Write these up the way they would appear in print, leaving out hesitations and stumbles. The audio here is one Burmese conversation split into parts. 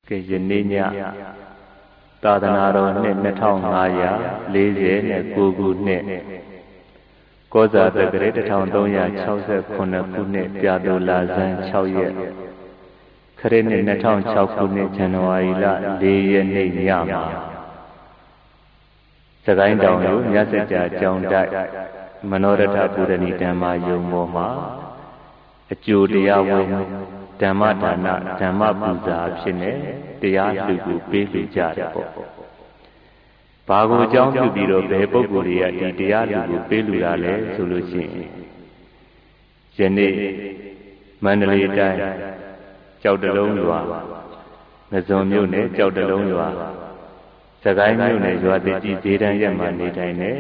ကယနေ့ညသာသနာတော်နှစ်2549ခုနှစ်ကောဇာတက္ကရာ1369ခုနှစ်ပြာသူလာဇန်6ရက်ခရစ်နှစ်2006ခုနှစ်ဇန်နဝါရီလ4ရက်နေ့ညမှာစကိုင်းတောင်ကိုမြတ်စကြာကျောင်းတိုက်မနောရထပုရဏီဓမ္မယုံပေါ်မှာအကျိုးတရားဝင်ဓမ္မဒါနဓမ္မပူဇာဖြစ်နေတရားလှူကိုပေးလှူကြတယ်ပေါ့။ဘာကိုအကြောင်းပြုပြီးတော့ဘယ်ပုဂ္ဂိုလ်တွေကဒီတရားလှူကိုပေးလှူတာလဲဆိုလို့ရှိရင်ယနေ့မန္တလေးတိုင်းကြောက်တလုံးရွာငဇွန်မြို့နယ်ကြောက်တလုံးရွာစကိုင်းမြို့နယ်ရွာတိကြီးဈေးတန်းရက်မှာနေထိုင်နေ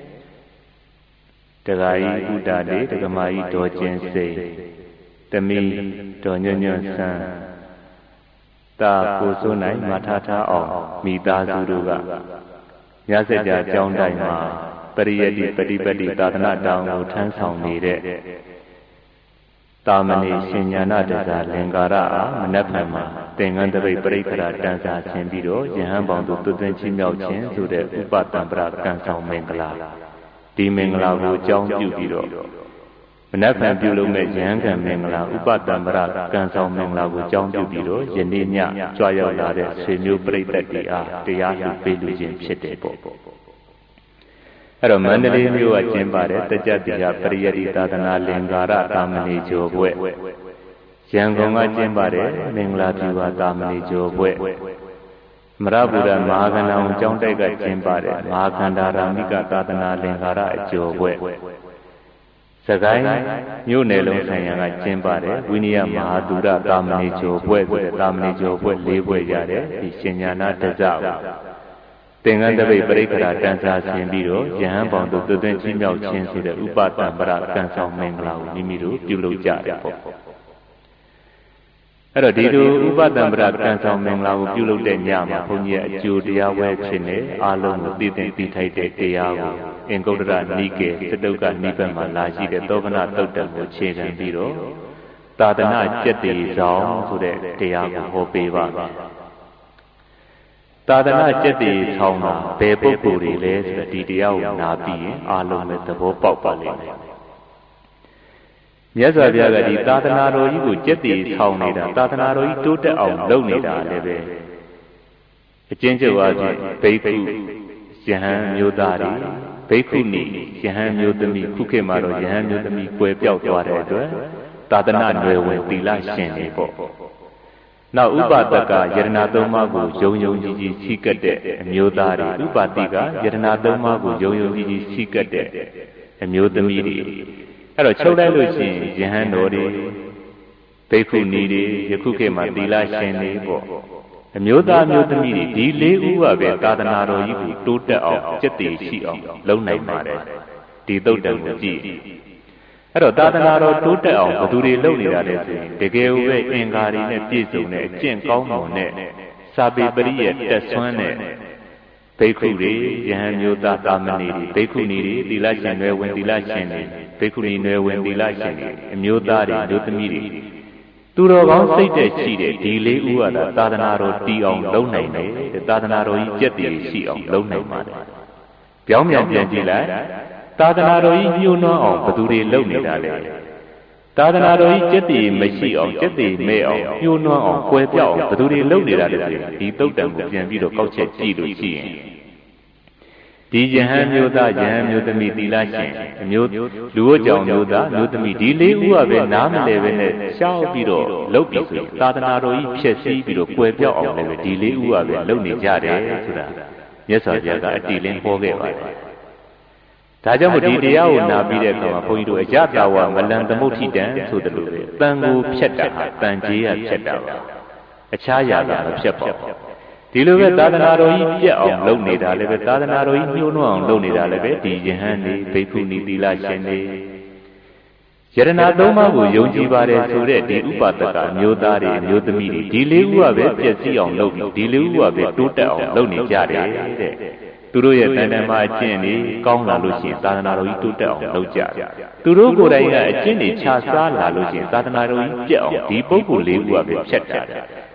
တဂါကြီးဥတာတေတက္ကမကြီးဒေါ်ကျင်စိတ်တမီဒေါ်ညွန့်ညွန့်ဆန်းတာကိုစိုးနိုင်မထထားအောင်မိသားစုတို့ကမြတ်စကြာကျောင်းတိုင်းမှာပရိယတ္တိပฏิပတ်တိသာသနာတောင်ကိုထမ်းဆောင်နေတဲ့တာမဏေရှင်ညာဏတဇာလင်္ကာရအားမနက်ဖြန်မှာသင်္ကန်းတပိတ်ပရိက္ခရာတန်စာဆင်ပြီးတော့ယဟန်ပေါင်းသူသွတ်သွင်းချင်းမြောက်ခြင်းဆိုတဲ့ဥပတံပရကံဆောင်မင်္ဂလာဒီမင်္ဂလာကိုအကြောင်းပြုပြီးတော့မနက်ဖြန်ပြုလုပ်မဲ့ယဟန်ကံမင်္ဂလာဥပတံပရကံဆောင်မင်္ဂလာကိုအကြောင်းပြုပြီးတော့ယနေ့ညကြွရောက်လာတဲ့ဆွေမျိုးပရိသတ်တွေအားတရားလှူပေးလူခြင်းဖြစ်တယ်ပေါ့အဲ့တော့မန္တလေးမြို့ကကျင်းပတဲ့တကြတိယပရိယတ္တိသာသနာလင်္ကာရသာမဏေကျော်ဘွဲ့ရန်ကုန်ကကျင်းပတဲ့မင်္ဂလာပြုပါသာမဏေကျော်ဘွဲ့မရဗုဒ္ဓမဟာကဏ္ဍအောင်ကျောင်းတိုက်ကကျင်းပတဲ့မဟာကန္တာရာမိကသာသနာလင်္ကာရအကျော်ဘွဲ့စကိုင်းမြို့နယ်လုံးဆိုင်ရာကကျင်းပတဲ့ဝိနည်းမဟာသူရသာမဏေကျော်ဘွဲ့ဆိုတဲ့သာမဏေကျော်ဘွဲ့၄ဘွဲ့ရတဲ့ဒီရှင်ညာနာတဇကိုသင်္ကန်းတပိတ်ပရိက္ခရာတန်စာဆင်ပြီးတော့ယဟန်ပေါင်းတို့သွတ်သွင်းချင်းမြောက်ခြင်းဆိုတဲ့ဥပတံပရကံဆောင်မင်္ဂလာကိုမိမိတို့ပြုလုပ်ကြတယ်ပေါ့အဲ့တော့ဒီလိုဥပတံပရကံဆောင်မင်္ဂလာကိုပြုလုပ်တဲ့ညမှာဘုန်းကြီးရဲ့အကျိုးတရားဝဲဖြစ်နေအားလုံးကိုသိသိသိထိုက်တဲ့တရားကိုအင်္ဂုတ္တရနိကေစတုကနိဗ္ဗာန်မှာလာရှိတဲ့သောဗနာတုတ်တံကိုခြေခံပြီးတော့သာသနာကျက်တည်ဆောင်ဆိုတဲ့တရားကိုဟောပေးပါမယ်သာသနာကျက်တည်ဆောင်တာဘယ်ပုဂ္ဂိုလ်တွေလဲဆိုတော့ဒီတရားကိုနာပြီးရင်အားလုံးပဲသဘောပေါက်ပါလိမ့်မယ်မြတ်စွာဘုရားကဒီသာသနာတော်ကြီးကိုကျက်တည်ဆောင်နေတာသာသနာတော်ကြီးတိုးတက်အောင်လုပ်နေတာလည်းပဲအကျဉ်းချုပ်အားဖြင့်ဘိက္ခုယဟန်မျိုးသားတွေဘိက္ခုနီယဟန်မျိုးသမီးခုခေတ်မှာတော့ယဟန်မျိုးသမီးကွယ်ပြောက်သွားတဲ့အတွက်သာသနာ့နွယ်ဝင်သီလရှင်တွေပေါ့နောက်ဥပဒကယရဏသုံးပါးကိုယုံယုံကြည်ကြည်ရှိကပ်တဲ့အမျိုးသားတွေဥပတိကယရဏသုံးပါးကိုယုံယုံကြည်ကြည်ရှိကပ်တဲ့အမျိုးသမီးတွေအဲ့တော့ချုပ်လိုက်လို့ရှိရင်ယဟန်တော်တွေဘိက္ခုနီတွေယခုခေတ်မှာသီလရှင်တွေပေါ့အမျိုးသားမျိုးသမီးတွေဒီလေးဦးကပဲသာသနာတော်ကြီးကိုတိုးတက်အောင်ကျက်တည်ရှိအောင်လုပ်နိုင်ပါတယ်ဒီသုတ်တံကိုကြည့်အဲ့တော့သာသနာတော်တိုးတက်အောင်ဘယ်သူတွေလုပ်နေတာလဲဆိုရင်တကယ်ပဲအင်္ဂါတွေနဲ့ပြည့်စုံတဲ့အကျင့်ကောင်းမွန်တဲ့စာပေပရိရဲ့တက်ဆွမ်းတဲ့ဘိက္ခုတွေယဟန်မျိုးသားသာမဏေတွေဘိက္ခုနီတွေသီလရှင်တွေဝင်သီလရှင်တွေဘိက္ခုနီတွေဝင်သီလရှင်တွေအမျိုးသားတွေမျိုးသမီးတွေသူတော်ကောင်းစိတ်တဲ့ရှိတဲ့ဒီလေးဦးကသာသနာတော်တည်အောင်လုပ်နိုင်တယ်သာသနာတော်ကြီးကျက်တည်ရှိအောင်လုပ်နိုင်ပါတယ်ပြောင်းပြန်ပြန်ကြည့်လိုက်သာသနာတော်ကြီးညှို့နှောအောင်ဘယ်သူတွေလုပ်နေတာလဲသာသနာတော်ကြီးကျက်တည်မရှိအောင်ကျက်တည်မဲ့အောင်ညှို့နှောအောင်ကွယ်ပြောက်အောင်ဘယ်သူတွေလုပ်နေတာလဲဆိုဒီသုတ်တံကိုပြန်ပြီးတော့ကောက်ချက်ကြည့်လို့ရှိရင်ဒီယဟန်မျိုးသားယဟန်မျိုးသမီးသီလရှင်အမျိုးလူဝတ်ကြောင့်မျိုးသားမျိုးသမီးဒီလေးဦးကပဲနားမလဲပဲနဲ့ရှောက်ပြီးတော့လုပ်ပြီးဆိုရင်သာသနာတော်ကြီးဖြည့်ဆည်းပြီးတော့ကွယ်ပြောက်အောင်လည်းပဲဒီလေးဦးကပဲလုပ်နေကြတယ်ဆိုတာမြတ်စွာဘုရားကအတိလင်းဟောခဲ့ပါတယ်ဒါကြောင့်မို့ဒီတရားကိုနာပြီးတဲ့အခါမှာဘုန်းကြီးတို့အကြတာဝမလန်သမုဋ္ဌိတံဆိုတယ်လို့ပဲတန်ကိုဖြတ်တာဟာတန်ကြီးရဖြတ်တာပါအခြားရာကမဖြတ်ပါဘူးဒီလိုပဲသာသနာတော်ကြီးပြတ်အောင်လုပ်နေတာလည်းပဲသာသနာတော်ကြီးညှိုးနှောအောင်လုပ်နေတာလည်းပဲဒီယဟန်နေဘိက္ခုနီသီလရှင်နေယရဏသုံးပါးကိုယုံကြည်ပါတယ်ဆိုတဲ့ဒီဥပဒကအမျိုးသားတွေအမျိုးသမီးတွေဒီလေးဦးကပဲပြည့်စည်အောင်လုပ်ပြီးဒီလေးဦးကပဲတိုးတက်အောင်လုပ်နေကြတယ်တဲ့သူတို့ရဲ့တဏ္ဍာမအကျင့်တွေကောင်းလာလို့ရှိရင်သာသနာတော်ကြီးတိုးတက်အောင်လုပ်ကြတယ်သူတို့ကိုယ်တိုင်ကအကျင့်တွေခြားစားလာလို့ရှိရင်သာသနာတော်ကြီးပြတ်အောင်ဒီပုဂ္ဂိုလ်လေးဦးကပဲဖြတ်တာ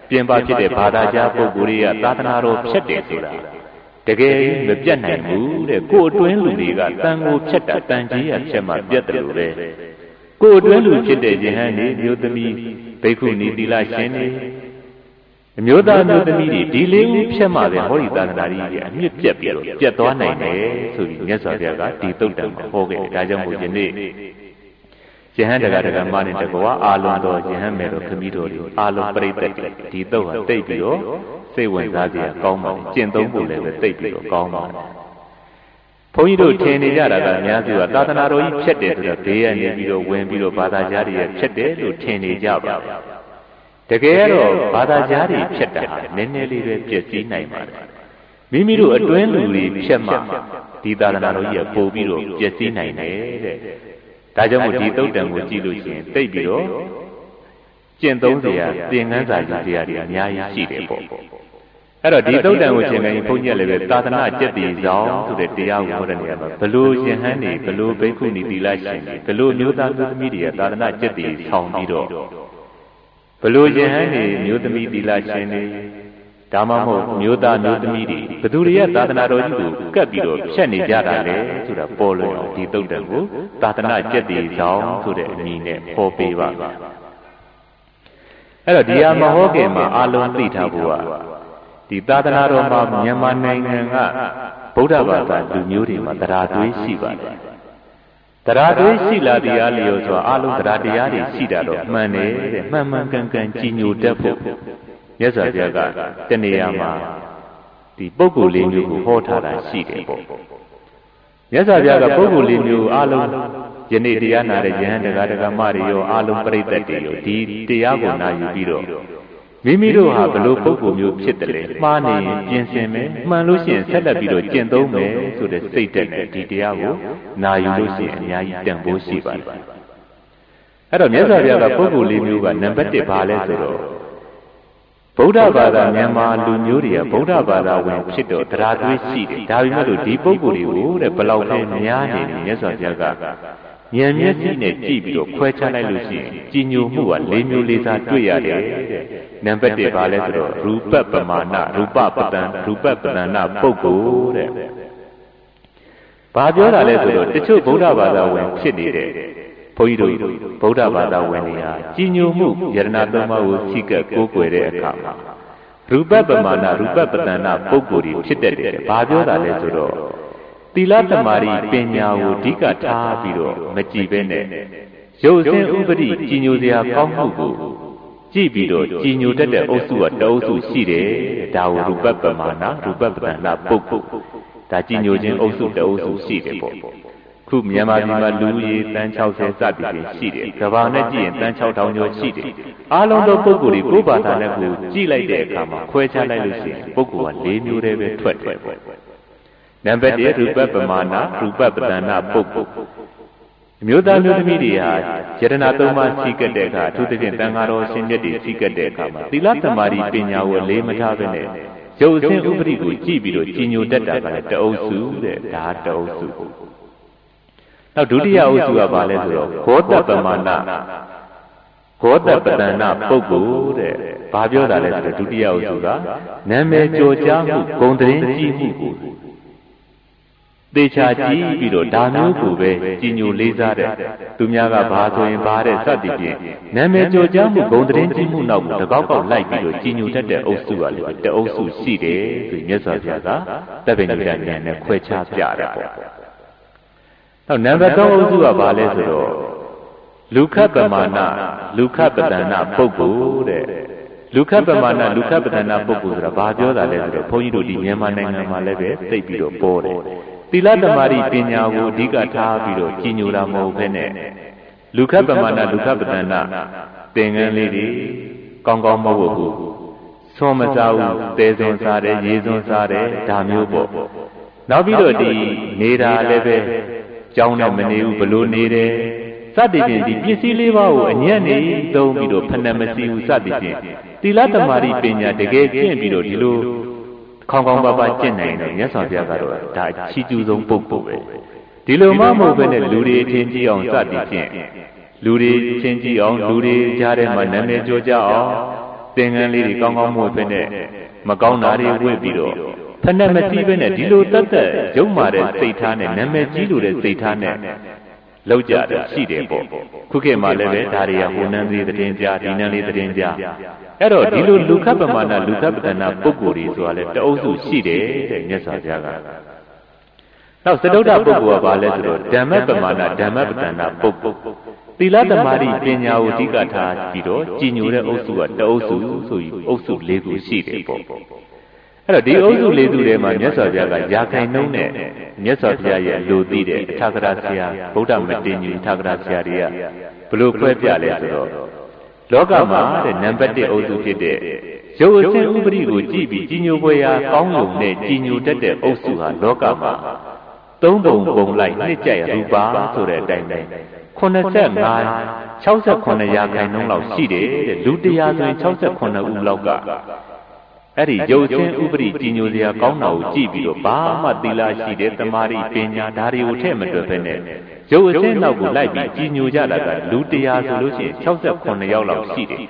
ပြင်ပဖြစ်တဲ့ဘာသာကြားပုဂ္ဂိုလ်တွေကသာသနာတော်ဖြတ်တယ်ဆိုတာတကယ်မပြတ်နိုင်ဘူးတဲ့ကိုယ်အတွင်းလူတွေကတန်ကိုဖြတ်တာတန်ကြီးရဖြတ်မှပြတ်တယ်လို့ပဲကိုယ်အတွင်းလူဖြစ်တဲ့ယဟန်နေမျိုးသမီးဘိက္ခုနီသီလရှင်နေအမျိုးသားမျိုးသမီးတွေဒီလေးဦးဖြတ်မှပဲဟောဒီသာသနာကြီးကြီးအမြင့်ပြတ်ပြီးတော့ပြတ်သွားနိုင်တယ်ဆိုပြီးမြတ်စွာဘုရားကဒီသုတ်တံမှာဟောခဲ့တယ်ဒါကြောင့်မို့ယနေ့ယဟန်တက္ကမနဲ့တကွာအာလုံးတော်ယဟန်မယ်တော်ခမည်းတော်တွေအာလုံးပြိတ္တဒီသုတ်ဟာတိတ်ပြီးတော့စိတ်ဝင်စားစရာကောင်းပါတယ်ကျင့်သုံးဖို့လည်းပဲတိတ်ပြီးတော့ကောင်းပါတယ်ဘုန်းကြီးတို့ထင်နေကြတာကအများစုကသာသနာတော်ကြီးဖြတ်တယ်ဆိုတော့ဘေးကနေပြီးတော့ဝင်ပြီးတော့ဘာသာကြားတွေဖြတ်တယ်လို့ထင်နေကြပါတယ်တကယ်တော့ဘာသာကြားတွေဖြတ်တာနည်းနည်းလေးပဲပြည့်စည်နိုင်ပါတယ်မိမိတို့အတွင်းလူတွေဖြတ်မှဒီသာသနာတော်ကြီးကပို့ပြီးတော့ပြည့်စည်နိုင်တယ်တဲ့ဒါကြောင့်မို့ဒီသုတ်တံကိုကြည့်လို့ရှိရင်သိပြီးတော့ကျင့်သုံးစရာသင်ခန်းစာယူစရာတွေအများကြီးရှိတယ်ပေါ့အဲ့တော့ဒီသုတ်တံကိုသင်ရင်ဘုန်းကြီးလည်းပဲသာသနာကျက်တည်ဆောင်ဆိုတဲ့တရားကိုဟောတဲ့နေရာမှာဘလို့ရှင်ဟန်းနေဘလို့ဘိက္ခုနီသီလရှင်နေဘလို့မျိုးသားမျိုးသမီးတွေကသာသနာကျက်တည်ဆောင်ပြီးတော့ဘလို့ရှင်ဟန်းနေမျိုးသမီးသီလရှင်နေဒါမှမဟုတ်မျိုးသားမျိုးသမီးတွေဘသူတွေကသာသနာတော်ကြီးကိုကပ်ပြီးတော့ဖြတ်နေကြတာလေဆိုတာပေါ်လို့ဒီသုတ်တံကိုသာသနာကျက်တည်ဆောင်ဆိုတဲ့အမည်နဲ့ဟောပေးပါမယ်အဲ့တော့ဒီဟာမဟောခင်မှာအလုံးသိထားဖို့ကဒီသာသနာတော်မှာမြန်မာနိုင်ငံကဗုဒ္ဓဘာသာလူမျိုးတွေမှာတရားသွေးရှိပါတယ်တရားသွေးရှိလာတရားလျော်စွာအလုံးတရားတရားတွေရှိတာတော့မှန်တယ်တဲ့မှန်မှန်ကန်ကန်ကြည်ညိုတတ်ဖို့မြတ်စွာဘုရားကတနေရာမှာဒီပုဂ္ဂိုလ်လေးမျိုးကိုဟောထားတာရှိတယ်ပေါ့မြတ်စွာဘုရားကပုဂ္ဂိုလ်လေးမျိုးအလုံးယနေ့တရားနာတဲ့ယဟန်တရားဓမ္မတွေရောအလုံးပရိသတ်တွေရောဒီတရားကိုနာယူပြီးတော့မိမိတို့ဟာဘလို့ပုဂ္ဂိုလ်မျိုးဖြစ်တယ်လေမှားနေရင်ပြင်ဆင်မယ်မှန်လို့ရှိရင်ဆက်လက်ပြီးတော့ကျင့်သုံးမယ်ဆိုတဲ့စိတ်ဓာတ်နဲ့ဒီတရားကိုနာယူလို့ရှိရင်အများကြီးတန်ဖိုးရှိပါတယ်အဲ့တော့မြတ်စွာဘုရားကပုဂ္ဂိုလ်လေးမျိုးကနံပါတ်1ပါလဲဆိုတော့ဗုဒ္ဓဘာသာမြန်မာလူမျိုးတွေကဗုဒ္ဓဘာသာဝင်ဖြစ်တော့တရားသွေးရှိတယ်ဒါပေမဲ့လို့ဒီပုဂ္ဂိုလ်တွေကိုတဲ့ဘလောက်ပဲများနေတယ်မြတ်စွာဘုရားကဉာဏ်မျက်စိနဲ့ကြည့်ပြီးတော့ခွဲခြားလိုက်လို့ရှိရင်ကြည်ညိုမှုက၄မျိုး၄စားတွေ့ရတယ်တဲ့နံပါတ်1ပါလဲဆိုတော့ရူပပမာဏရူပပတန်နာပုဂ္ဂိုလ်တဲ့ဘာပြောတာလဲဆိုတော့တချို့ဗုဒ္ဓဘာသာဝင်ဖြစ်နေတဲ့ဘုန်းကြီးတို့ဗုဒ္ဓဘာသာဝင်တွေဟာကြည်ညိုမှုယရဏသုံးပါးကိုစိတ်ကကိုးကွယ်တဲ့အခါမှာရူပပမာဏရူပပတန်နာပုဂ္ဂိုလ်တွေဖြစ်တတ်တယ်ဘာပြောတာလဲဆိုတော့သီလသမารိပညာကိုအဓိကထားပြီးတော့မကြည်ပဲနဲ့ရုပ်ဆင်းဥပဒိကြည်ညိုစရာကောင်းမှုကိုကြည့်ပြီးတော့ကြည်ညိုတတ်တဲ့အုပ်စုကတအုပ်စုရှိတယ်ဒါကိုရူပပမာဏရူပပတန်နာပုဂ္ဂိုလ်ဒါကြည်ညိုခြင်းအုပ်စုတအုပ်စုရှိတယ်ပေါ့ခုမြန်မာပြည်မှာလူကြီးတန်း60စသည်ဖြင့်ရှိတယ်ကဘာနဲ့ကြည့်ရင်တန်း6000ကျော်ရှိတယ်အားလုံးသောပုဂ္ဂိုလ်တွေကိုယ်ဘာသာနဲ့ကိုကြည့်လိုက်တဲ့အခါမှာခွဲခြားလိုက်လို့ရှိရင်ပုဂ္ဂိုလ်က၄မျိုးတည်းပဲထွက်တယ်နံပါတ်1ရူပပမာဏရူပပတန်နာပုဂ္ဂိုလ်အမျိုးသားမျိုးသမီးတွေဟာယတနာသုံးပါးစီကတ်တဲ့အခါအထူးသဖြင့်တန်ဃာတော်ရှင်မြတ်တွေစီကတ်တဲ့အခါမှာသီလသမารိပညာကိုလေးမထားဘဲနဲ့ရုပ်အစဉ်ဥပဒိကိုကြည့်ပြီးတော့ကြည်ညိုတတ်တာကလည်းတအုပ်စုတဲ့ဒါတအုပ်စုနောက်ဒုတိယအုပ်စုကဘာလဲဆိုတော့ဂောတပမာဏဂောတပတန်နာပုဂ္ဂိုလ်တဲ့ဘာပြောတာလဲဆိုတော့ဒုတိယအုပ်စုကနာမည်ကျော်ကြားမှုဂုဏ်သတင်းကြီးမှုကိုသေချာကြည့်ပြီးတော့ဒါမျိုးကိုပဲကြည်ညိုလေးစားတဲ့သူများကဘာဆိုရင်ဘာတဲ့စသည်ဖြင့်နာမည်ကျော်ကြားမှုဂုဏ်သတင်းကြီးမှုနောက်ကိုတကောက်ကောက်လိုက်ပြီးတော့ကြည်ညိုတတ်တဲ့အုပ်စုကလည်းတအုပ်စုရှိတယ်ဆိုမြတ်စွာဘုရားကတပည့်တော်ဉာဏ်နဲ့ခွဲခြားပြတယ်ပေါ့နောက်နံပါတ်3အုပ်စုကဘာလဲဆိုတော့လူခပမာဏလူခပတန်နာပုဂ္ဂိုလ်တဲ့လူခပမာဏလူခပတန်နာပုဂ္ဂိုလ်ဆိုတာဘာပြောတာလဲဆိုတော့ဘုန်းကြီးတို့ဒီမြန်မာနိုင်ငံမှာလည်းပဲသိပြီးတော့ပေါ်တယ်သီလသမารိပညာကိုအဓိကထားပြီးတော့ကြည်ညိုတာမဟုတ်ဘဲနဲ့လူခပမာဏလူခပတန်နာသင်္ကန်းလေးတွေကောင်းကောင်းမဟုတ်ဘူးဆွမ်းမစားဘူးတဲစွန်းစားတယ်ရေစွန်းစားတယ်ဒါမျိုးပေါ့နောက်ပြီးတော့ဒီနေတာလည်းပဲကြောင်းနဲ့မနေဘူးဘလို့နေတယ်စသည်ဖြင့်ဒီပစ္စည်းလေးပါးကိုအညံ့နေသုံးပြီးတော့ဖဏမစီဘူးစသည်ဖြင့်သီလသမารိပညာတကယ်ကျင့်ပြီးတော့ဒီလိုခေါင်းကောင်းပါးပါးကျင့်နိုင်တယ်မြတ်စွာဘုရားကတော့ဒါချီးကျူးဆုံးပုဂ္ဂိုလ်ပဲဒီလိုမှမဟုတ်ဘဲနဲ့လူတွေအထင်ကြီးအောင်စသည်ဖြင့်လူတွေချင်းကြီးအောင်လူတွေကြားထဲမှာနာမည်ကျော်ကြအောင်င်ငန်းလေးတွေကောင်းကောင်းမွေ့ဖက်နဲ့မကောင်းတာတွေဝင့်ပြီးတော့ဖက်နဲ့မတီးပဲနဲ့ဒီလိုတတ်တဲ့ရုပ်မာတဲ့စိတ်ထားနဲ့နာမည်ကြီးလိုတဲ့စိတ်ထားနဲ့လောက်ကြတယ်ရှိတယ်ပေါ့ခုခေတ်မှာလည်းပဲဒါတွေကဟိုနန်းလေးသတင်းကြားဒီနန်းလေးသတင်းကြားအဲ့တော့ဒီလိုလူခတ်ပမာဏလူခတ်ပဒနာပုဂ္ဂိုလ်တွေဆိုတာလေတအုပ်စုရှိတယ်တဲ့မြတ်စွာဘုရားကနောက်စတုဒ္ဓပုဂ္ဂိုလ်ကဘာလဲဆိုတော့ဓမ္မပမာဏဓမ္မပဒနာပုဂ္ဂိုလ်သီလသမารိပညာကိုအဓိကထားပြီးတော့ကြည်ညိုတဲ့အုပ်စုကတအုပ်စုဆိုပြီးအုပ်စု၄ခုရှိတယ်ပေါ့အဲ့တော့ဒီအုပ်စု၄စုထဲမှာမြတ်စွာဘုရားကယာခိုင်နှုံးနဲ့မြတ်စွာဘုရားရဲ့အလိုသိတဲ့အထာဂရဆရာဗုဒ္ဓမတင်ကြီးအထာဂရဆရာတွေကဘလို့ခွဲပြလဲဆိုတော့လောကမှာတဲ့နံပါတ်1အုပ်စုဖြစ်တဲ့ရုပ်အစဉ်ဥပရိကိုကြည့်ပြီးကြီးညိုပွဲရာကောင်းလုံနဲ့ကြီးညိုတတ်တဲ့အုပ်စုဟာလောကမှာသုံးပုံပုံလိုက်နှစ်ကြိုက်ရူပါဆိုတဲ့အတိုင်းပဲ65-68ရာခိုင်နှုန်းလောက်ရှိတယ်တဲ့လူတရားဆိုရင်68ဦးလောက်ကအဲ့ဒီရုပ်ချင်းဥပရိကြီးညိုစရာကောင်းတာကိုကြည့်ပြီးတော့ဘာမှသီလရှိတဲ့တမာရီပညာဓာရီကိုထည့်မတွက်ဘဲနဲ့ရုပ်အချင်းနောက်ကိုလိုက်ပြီးကြီးညိုကြတာကလူတရားဆိုလို့ရှိရင်68ယောက်လောက်ရှိတယ်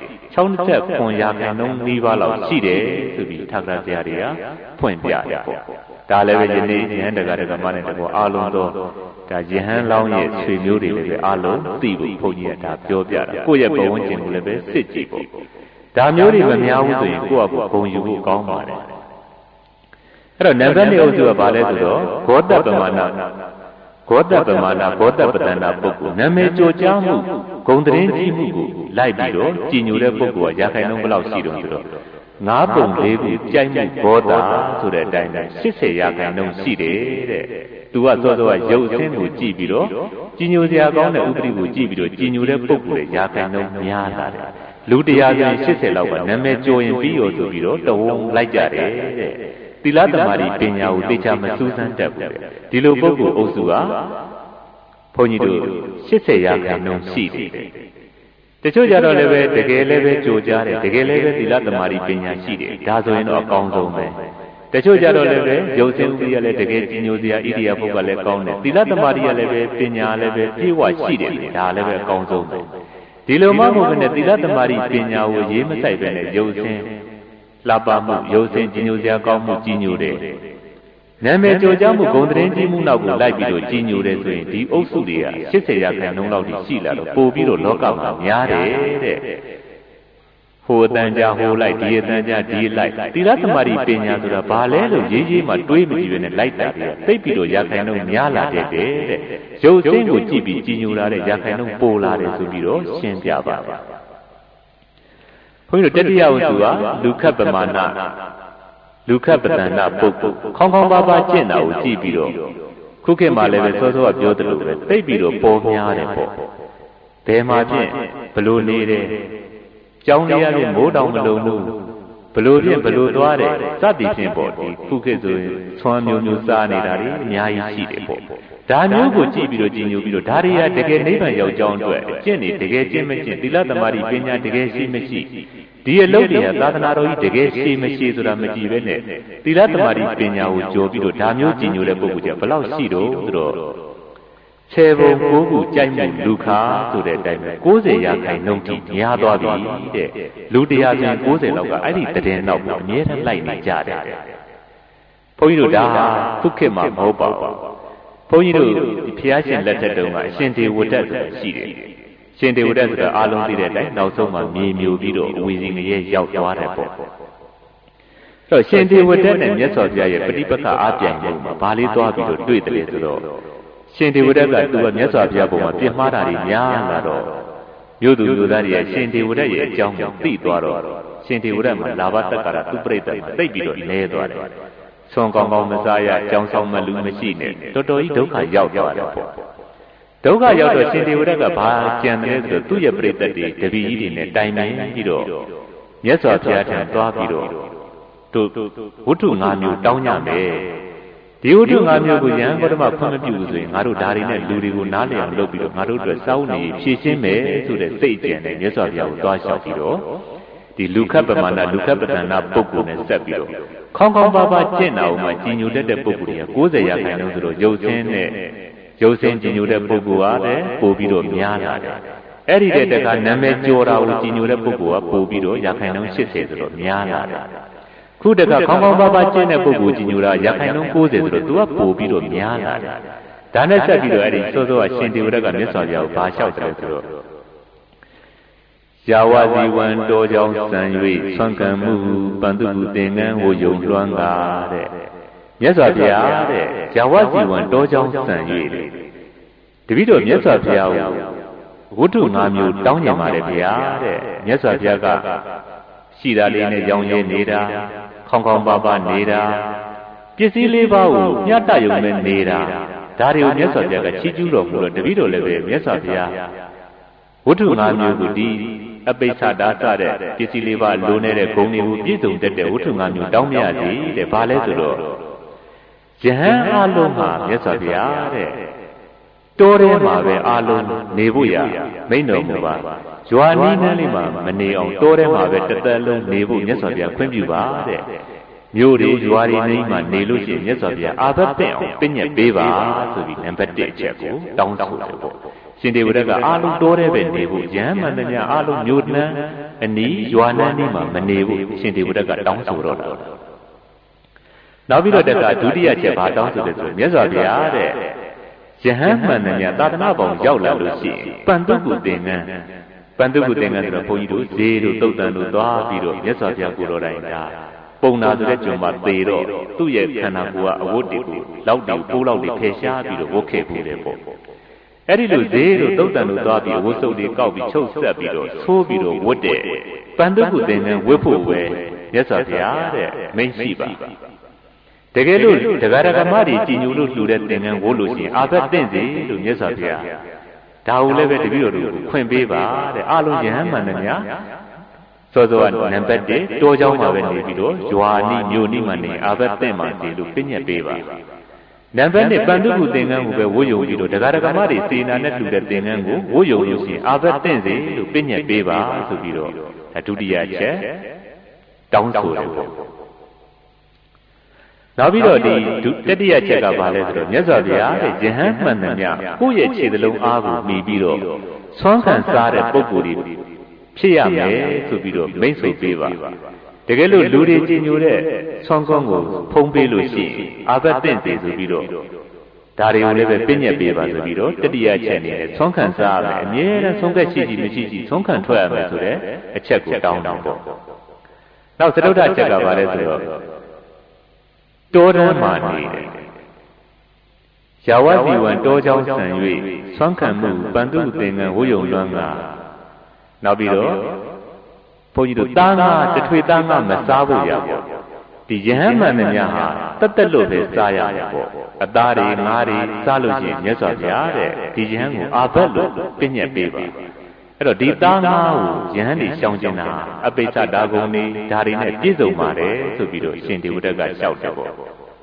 69ရာခိုင်နှုန်းနီးပါးလောက်ရှိတယ်ဆိုပြီးထာဂရဆရာတွေကဖွင့်ပြတယ်ပေါ့ဒါလည်းပဲယနေ့ယဟန်တက္ကရာမနဲ့တကောအားလုံးသောဒါယဟန်လောင်းရဲ့ဆွေမျိုးတွေလည်းပဲအားလုံးသိဖို့ဘုန်းကြီးကဒါပြောပြတာကိုယ့်ရဲ့ဘဝဝင်ခြင်းကိုလည်းပဲစစ်ကြည့်ပေါ့ဒါမျိုးတွေမများဘူးဆိုရင်ကိုယ့်အကူဂုံယူဖို့ကောင်းပါတယ်အဲ့တော့နံပါတ်2အုပ်စုကဘာလဲဆိုတော့ဂောတပမာဏဂောတပမာဏဂောတပတန္တပုဂ္ဂိုလ်နာမည်ကျော်ကြားမှုဂုံသတင်းကြီးမှုကိုလိုက်ပြီးတော့ကြည်ညိုတဲ့ပုဂ္ဂိုလ်ကရာခိုင်နှုန်းဘယ်လောက်ရှိတော့ဆိုတော့9ပုံ4ခုကြိုက်မှုဘောတာဆိုတဲ့အတိုင်း80ရာခိုင်နှုန်းရှိတယ်တဲ့သူကစောစောကရုပ်အဆင်းကိုကြည့်ပြီးတော့ကြည်ညိုစရာကောင်းတဲ့ဥပဒေကိုကြည့်ပြီးတော့ကြည်ညိုတဲ့ပုဂ္ဂိုလ်ရဲ့ရာခိုင်နှုန်းများလာတယ်လူတရားဆိုရင်80လောက်ကနာမည်ကျော်ရင်ပြီးရောဆိုပြီးတော့တဝုံလိုက်ကြတယ်တဲ့သီလသမารိပညာကိုသိချမစူးစမ်းတတ်ဘူးဒီလိုပုဂ္ဂိုလ်အုပ်စုကဘုန်းကြီးတို့80ရာခိုင်နှုန်းရှိတယ်တချို့ကြတော့လည်းပဲတကယ်လည်းပဲကြိုကြားတယ်တကယ်လည်းပဲသီလသမารိပညာရှိတယ်ဒါဆိုရင်တော့အကောင်းဆုံးပဲတချို့ကြတော့လည်းပဲရုပ်ဆင်းဥပ္ပယလည်းတကယ်ကြီးညိုစရာဣရိယာပုဂ္ဂလည်းကောင်းတယ်သီလသမารိကလည်းပဲပညာလည်းပဲပြေဝရှိတယ်ဒါလည်းပဲအကောင်းဆုံးပဲဒီလိုမှမဟုတ်ဘဲနဲ့သီလသမารိပညာကိုရေးမဆိုင်ပဲနဲ့ရုပ်ဆင်းလှပမှုရုပ်ဆင်းကြီးညိုစရာကောင်းမှုကြီးညိုတယ်နာမည်ကျော်ကြားမှုဂုဏ်သတင်းကြီးမှုနောက်ကိုလိုက်ပြီးတော့ကြီးညိုတယ်ဆိုရင်ဒီအုပ်စုတွေက80ရာခိုင်နှုန်းလောက်ရှိလာတော့ပို့ပြီးတော့လောကမှာများတယ်တဲ့ဟိုအတန်ကြာဟိုလိုက်ဒီအတန်ကြာဒီလိုက်သီလသမารိပညာဆိုတာဘာလဲလို့ရေးရေးမှတွေးမကြည့်ပဲနဲ့လိုက်တာတွေကသိပြီးတော့ရာခိုင်နှုန်းများလာတဲ့တဲ့ရုပ်ဆင်းကိုကြည့်ပြီးကြီးညိုလာတဲ့ရာခိုင်နှုန်းပိုလာတယ်ဆိုပြီးတော့ရှင်းပြပါတယ်ဘုန်းကြီးတို့တတိယဝတ္ထုကလူခတ်ပမာဏလူခတ်ပတန္တပုဂ္ဂိုလ်ခေါင်းခေါင်းပါးပါးကျင့်တာကိုကြည့်ပြီးတော့ခုခေတ်မှာလည်းပဲစောစောကပြောသလိုပဲသိပြီးတော့ပေါ်များတယ်ပေါ့ဘယ်မှာဖြင့်ဘလို့နေတယ်ကျောင်းတရားဖြင့်မိုးတောင်မလုံးဘူးဘလို့ဖြင့်ဘလို့သွားတယ်စသည်ဖြင့်ပေါ့ဒီခုခေတ်ဆိုရင်ဆွမ်းမျိုးမျိုးစားနေတာတွေအများကြီးရှိတယ်ပေါ့ဒါမျိုးကိုကြည့်ပြီးတော့ကြည်ညိုပြီးတော့ဒါတွေကတကယ်နိဗ္ဗာန်ရောက်ကြောင်းအတွက်ကျင့်နေတကယ်ကျင့်မကျင့်သီလသမารိပညာတကယ်ရှိမရှိဒီအလုပ်တွေကသာသနာတော်ကြီးတကယ်ရှိမရှိဆိုတာမကြည့်ပဲနဲ့သီလသမารိပညာကိုကြော်ပြီးတော့ဒါမျိုးကြည်ညိုတဲ့ပုဂ္ဂိုလ်ကဘယ်လောက်ရှိတော့ဆိုတော့ခြေပုံ9ခုကြိုက်မှုလူခါဆိုတဲ့အတိုင်းပဲ90ရာခိုင်နှုန်းထိများသွားပြီတဲ့လူတရားဆိုရင်90လောက်ကအဲ့ဒီတည်နောက်ကိုအမြဲတမ်းလိုက်နေကြတယ်ဘုန်းကြီးတို့ဒါခုခေတ်မှာမဟုတ်ပါဘူးဘုန်းကြီးတို့ဒီဘုရားရှင်လက်ထက်တုန်းကအရှင်ဒေဝဒတ်ဆိုတာရှိတယ်ရှင်ဒေဝဒတ်ဆိုတာအားလုံးသိတဲ့အတိုင်းနောက်ဆုံးမှမြေမျိုးပြီးတော့အဝီစီငရဲရောက်သွားတယ်ပေါ့အဲ့တော့ရှင်ဒေဝဒတ်နဲ့မြတ်စွာဘုရားရဲ့ပฏิပက္ခအားပြိုင်မှုမှာဘာလေးသွားပြီးတော့တွေ့တယ်ဆိုတော့ရှင်ဒေဝဒတ်ကသူကမြတ်စွာဘုရားပုံမှာပြစ်မှားတာတွေများလာတော့မြို့သူမြို့သားတွေကရှင်ဒေဝဒတ်ရဲ့အကြောင်းကိုသိသွားတော့ရှင်ဒေဝဒတ်မှာလာဘတက္ကရာသူပရိသတ်မှာသိပြီးတော့လဲသွားတယ်ဆွမ်းကောင်းကောင်းမစားရကြောင်းဆောင်မလူမရှိနဲ့တော်တော်ကြီးဒုက္ခရောက်သွားတယ်ပေါ့ဒုက္ခရောက်တော့ရှင်ဒေဝဒတ်ကဘာကြံတယ်ဆိုတော့သူ့ရဲ့ပရိသတ်တွေတပည့်ကြီးတွေနဲ့တိုင်ပင်ပြီးတော့မြတ်စွာဘုရားထံသွားပြီးတော့တို့ဝတ္ထု5မျိုးတောင်းကြမယ်ဒီဝတ္ထု5မျိုးကိုယဟန်ဂေါတမဖွင့်မပြုဘူးဆိုရင်ငါတို့ဒါတွေနဲ့လူတွေကိုနားလည်အောင်လုပ်ပြီးတော့ငါတို့အတွက်စောင်းနေဖြည့်ရှင်းမယ်ဆိုတဲ့စိတ်ကြံနဲ့မြတ်စွာဘုရားကိုသွားလျှောက်ပြီးတော့ဒီလူခတ်ပမာဏလူခတ်ပတန္တပုဂ္ဂိုလ်နဲ့ဆက်ပြီးတော့ခေါင်းခေါင်းပါးပါးကျင့်တာဥမှာကြီးညိုတတ်တဲ့ပုဂ္ဂိုလ်တွေက90ရာခိုင်နှုန်းဆိုတော့ရုပ်ဆင်းနဲ့ရုပ်ဆင်းကြီးညိုတဲ့ပုဂ္ဂိုလ်အားလည်းပို့ပြီးတော့များလာတယ်အဲ့ဒီတဲ့ကနာမည်ကျော်တာကိုကြီးညိုတဲ့ပုဂ္ဂိုလ်ကပို့ပြီးတော့ရခိုင်နှုန်း80ဆိုတော့များလာတယ်ခုတကခေါင်းခေါင်းပါပါကျင့်တဲ့ပုဂ္ဂိုလ်ကြီးညိုတာရခိုင်နှုန်း90ဆိုတော့သူကပို့ပြီးတော့များလာတယ်ဒါနဲ့ဆက်ပြီးတော့အဲ့ဒီစောစောကရှင်တေဝရကမြတ်စွာဘုရားကိုဘာလျှောက်တယ်ဆိုတော့ယာဝဇီဝံတောကြောင့်စံ၍ဆွမ်းကံမှုပန္တုကုသင်္ကန်းဟိုယုံလွှမ်းကားတဲ့မြတ်စွာဘုရားတဲ့ယာဝဇီဝံတောကြောင့်စံ၍တပည့်တော်မြတ်စွာဘုရားကိုဝတ္ထု၅မျိုးတောင်းကြပါတယ်ဗျာတဲ့မြတ်စွာဘုရားကရှိတာလေးနဲ့ရောင်ရဲနေတာခေါင်းခေါင်းပါပါနေတာပစ္စည်းလေးပါးကိုမျှတယုံနဲ့နေတာဒါတွေကိုမြတ်စွာဘုရားကချီးကျူးတော်မူတော့တပည့်တော်လည်းပဲမြတ်စွာဘုရားဝတ္ထု၅မျိုးကိုဒီအပိစ္ဆဒါစတဲ့ပစ္စည်းလေးပါးလိုနေတဲ့ဂုဏ်တွေကိုပြည့်စုံတတ်တဲ့ဝတ္ထု၅မျိုးတောင်းမြတ်သည်တဲ့ဘာလဲဆိုတော့ယဟန်အလုံးမှာမြတ်စွာဘုရားတဲ့တောထဲမှာပဲအားလုံးနေဖို့ရမိန့်တော်မူပါရွာနီးနှမ်းလေးမှာမနေအောင်တောထဲမှာပဲတစ်သက်လုံးနေဖို့မြတ်စွာဘုရားခွင့်ပြုပါတဲ့မြို့တွေရွာတွေနေမှာနေလို့ရှိရင်မြတ်စွာဘုရားအာဘတ်ပင့်အောင်ပညတ်ပေးပါဆိုပြီးနံပါတ်1အချက်ကိုတောင်းဆိုတယ်ပေါ့ရှင်တေဝရကအားလုံးတောထဲပဲနေဖို့ယဟန်မှန်သမျှအားလုံးမြို့နှမ်းအနီးရွာနှမ်းလေးမှာမနေဖို့ရှင်တေဝရကတောင်းဆိုတော့တာနောက်ပြီးတော့တကဒုတိယချက်ဘာတောင်းဆိုတယ်ဆိုမြတ်စွာဘုရားတဲ့ယဟန်မှန်တယ်သာသနာပေါင်းရောက်လာလို့ရှိရင်ပန္တုကုသင်္ကန်းပန္တုကုသင်္ကန်းဆိုတော့ဘုန်းကြီးတို့ဈေးတို့တုတ်တန်တို့သွားပြီးတော့မြတ်စွာဘုရားကိုယ်တော်တိုင်ဒါပုံနာဆိုတဲ့ကျွန်မသေတော့သူ့ရဲ့ခန္ဓာကိုယ်ကအဝတ်တွေကိုလောက်တွေပိုးလောက်တွေဖယ်ရှားပြီးတော့ဝတ်ခဲ့ပြီးတယ်ပေါ့အဲ့ဒီလိုဈေးတို့တုတ်တန်တို့သွားပြီးဝတ်စုပ်တွေကောက်ပြီးချုပ်ဆက်ပြီးတော့သိုးပြီးတော့ဝတ်တယ်ပန္တုကုသင်္ကန်းဝတ်ဖို့ပဲမြတ်စွာဘုရားတဲ့မိန့်ရှိပါတကယ်လို့တရားဓမ္မတွေကြည်ညိုလို့လှူတဲ့သင်္ကန်းဝိုးလို့ရှိရင်အာဘတ်တင့်စီလို့မြတ်စွာဘုရားဒါဟုလည်းပဲတပည့်တော်တို့ခွင့်ပေးပါတဲ့အလုံးယဟန်မှန်တယ်များစောစောကနံပါတ်1တောเจ้าမှာပဲနေပြီးတော့ရွာနီးမြို့နီးမှာနေအာဘတ်တင့်မှာစီလို့ပြညတ်ပေးပါနံပါတ်2ပန္တုကုသင်္ကန်းကိုပဲဝိုးယုံပြီးတော့တရားဓမ္မတွေစေနာနဲ့လှူတဲ့သင်္ကန်းကိုဝိုးယုံလို့ရှိရင်အာဘတ်တင့်စီလို့ပြညတ်ပေးပါဆိုပြီးတော့ဒါဒုတိယချက်တောင်းဆိုတယ်ပေါ့နောက်ပြီးတော့ဒီတတိယချက်ကဘာလဲဆိုတော့မြတ်စွာဘုရားတဲ့ယဟန်မှန်သမျှကိုယ့်ရဲ့ခြေသလုံးအားကိုမှီပြီးတော့ဆွမ်းခံစားတဲ့ပုဂ္ဂိုလ်တွေဖြစ်ရမယ်ဆိုပြီးတော့မိန့်ဆိုပေးပါတကယ်လို့လူတွေကြည်ညိုတဲ့ဆွမ်းကောင်းကိုဖုံးပေးလို့ရှိရင်အာဘတ်တင့်စေဆိုပြီးတော့ဒါတွေကိုလည်းပဲပြညတ်ပေးပါဆိုပြီးတော့တတိယချက်အနေနဲ့ဆွမ်းခံစားရမယ်အမြဲတမ်းဆုံးဖြတ်ရှိမရှိဆွမ်းခံထွက်ရမယ်ဆိုတဲ့အချက်ကိုတောင်းတော့ပေါ့နောက်သတုဒ္ဓချက်ကဘာလဲဆိုတော့တောတန်းမှာနေတယ်ယာဝဇီဝံတောကြောင့်ဆံ၍ဆွမ်းခံမှုပန္တုသင်္ကန်းဝိုးယုံလွမ်းကနောက်ပြီးတော့ဘုန်းကြီးတို့သားငါတထွေသားငါမစားဖို့ရပေါ့ဒီယဟန်မှန်တဲ့များဟာတက်လို့ပဲစားရမှာပေါ့အသားတွေငါးတွေစားလို့ရှိရင်မြတ်စွာဘုရားတဲ့ဒီယဟန်ကိုအာဘတ်လို့ပြညတ်ပေးပါအဲ့တော့ဒီသားငါးကိုယဟန်တွေရှောင်ကျင်တာအပိစ္ဆဒါဂုံတွေဒါတွေနဲ့ပြည့်စုံပါတယ်ဆိုပြီးတော့ရှင်တေဝတ္တကလျှောက်တယ်ပေါ့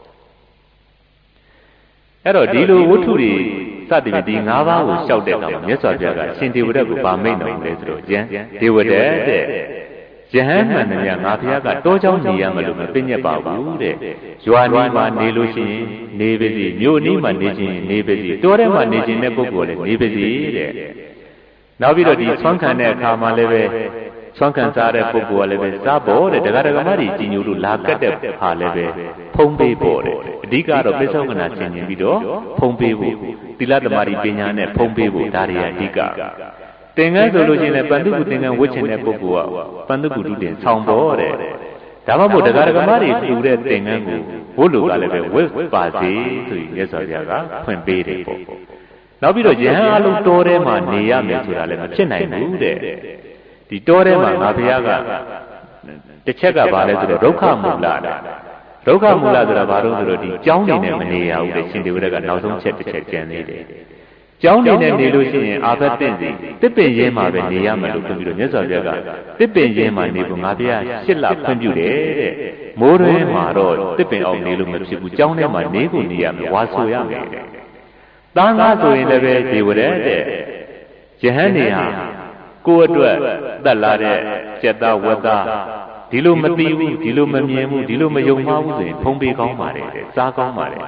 အဲ့တော့ဒီလိုဝတ္ထုတွေစသည်ဖြင့်ဒီ၅ပါးကိုလျှောက်တဲ့အခါမှာမြတ်စွာဘုရားကရှင်တေဝတ္တကိုဗာမိတ်တော်မူလဲဆိုတော့ယဟန်တေဝတ္တတဲ့ယဟန်မှန်တယ်များငါဘုရားကတောเจ้าနေရမလို့မပြညတ်ပါဘူးတဲ့ရွာနီးမှာနေလို့ရှိရင်နေပါစီမြို့နီးမှာနေခြင်းနေပါစီတောထဲမှာနေခြင်းတဲ့ပုဂ္ဂိုလ်လည်းနေပါစီတဲ့နောက်ပြီးတော့ဒီဆွမ်းခံတဲ့အခါမှာလည်းပဲဆွမ်းခံစားတဲ့ပုဂ္ဂိုလ်ကလည်းပဲစားဖို့တဲ့တရားဓမ္မတွေကြီးညိုလို့လာကတ်တဲ့ဟာလည်းပဲဖုံးပေးဖို့တဲ့အဓိကတော့ပိဿဝကနာဆင်ခြင်ပြီးတော့ဖုံးပေးဖို့သီလသမารီပညာနဲ့ဖုံးပေးဖို့ဒါတွေအဓိကသင်္ကန်းဆိုလို့ရှိရင်လည်းပန္တုကုသင်္ကန်းဝတ်ချင်တဲ့ပုဂ္ဂိုလ်ကပန္တုကုတုတင်ဆောင်ဖို့တဲ့ဒါမှမဟုတ်တရားဓမ္မတွေလှူတဲ့သင်္ကန်းကိုဝတ်လို့ကလည်းပဲဝတ်ပါစေဆိုပြီးမြတ်စွာဘုရားကဖွင့်ပေးတယ်ပေါ့နောက်ပြီးတော့ယဟန်အလုံးတောထဲမှာနေရမယ်ဆိုတာလည်းမဖြစ်နိုင်ဘူးတဲ့ဒီတောထဲမှာငါဘုရားကတစ်ချက်ကဘာလဲဆိုတော့ဒုက္ခမူလတာဒုက္ခမူလဆိုတာဘာလို့ဆိုတော့ဒီကြောင်းနေနဲ့မနေရဘူးတဲ့ရှင်တေဝရကနောက်ဆုံးချက်တစ်ချက်ကျန်သေးတယ်ကြောင်းနေနဲ့နေလို့ရှိရင်အာဘတ်တင့်စီတစ်ပင်ရင်းမှာပဲနေရမယ်လို့ပြောပြီးတော့မြတ်စွာဘုရားကတစ်ပင်ရင်းမှာနေဖို့ငါဘုရားရှစ်လခွင့်ပြုတယ်တဲ့မိုးတွင်းမှာတော့တစ်ပင်အောင်နေလို့မဖြစ်ဘူးကြောင်းထဲမှာနေကိုနေရမယ်ဝါဆိုရမယ်တဲ့သားငါဆိုရင်လည်းပဲဒီဝရတဲ့ယဟန်နေဟာကိုယ့်အတွက်တက်လာတဲ့စက်သားဝတ်သားဒီလိုမသိဘူးဒီလိုမမြင်ဘူးဒီလိုမယုံမှားဘူးဆိုရင်ဖုံးပေးကောင်းပါတယ်တဲ့စားကောင်းပါတယ်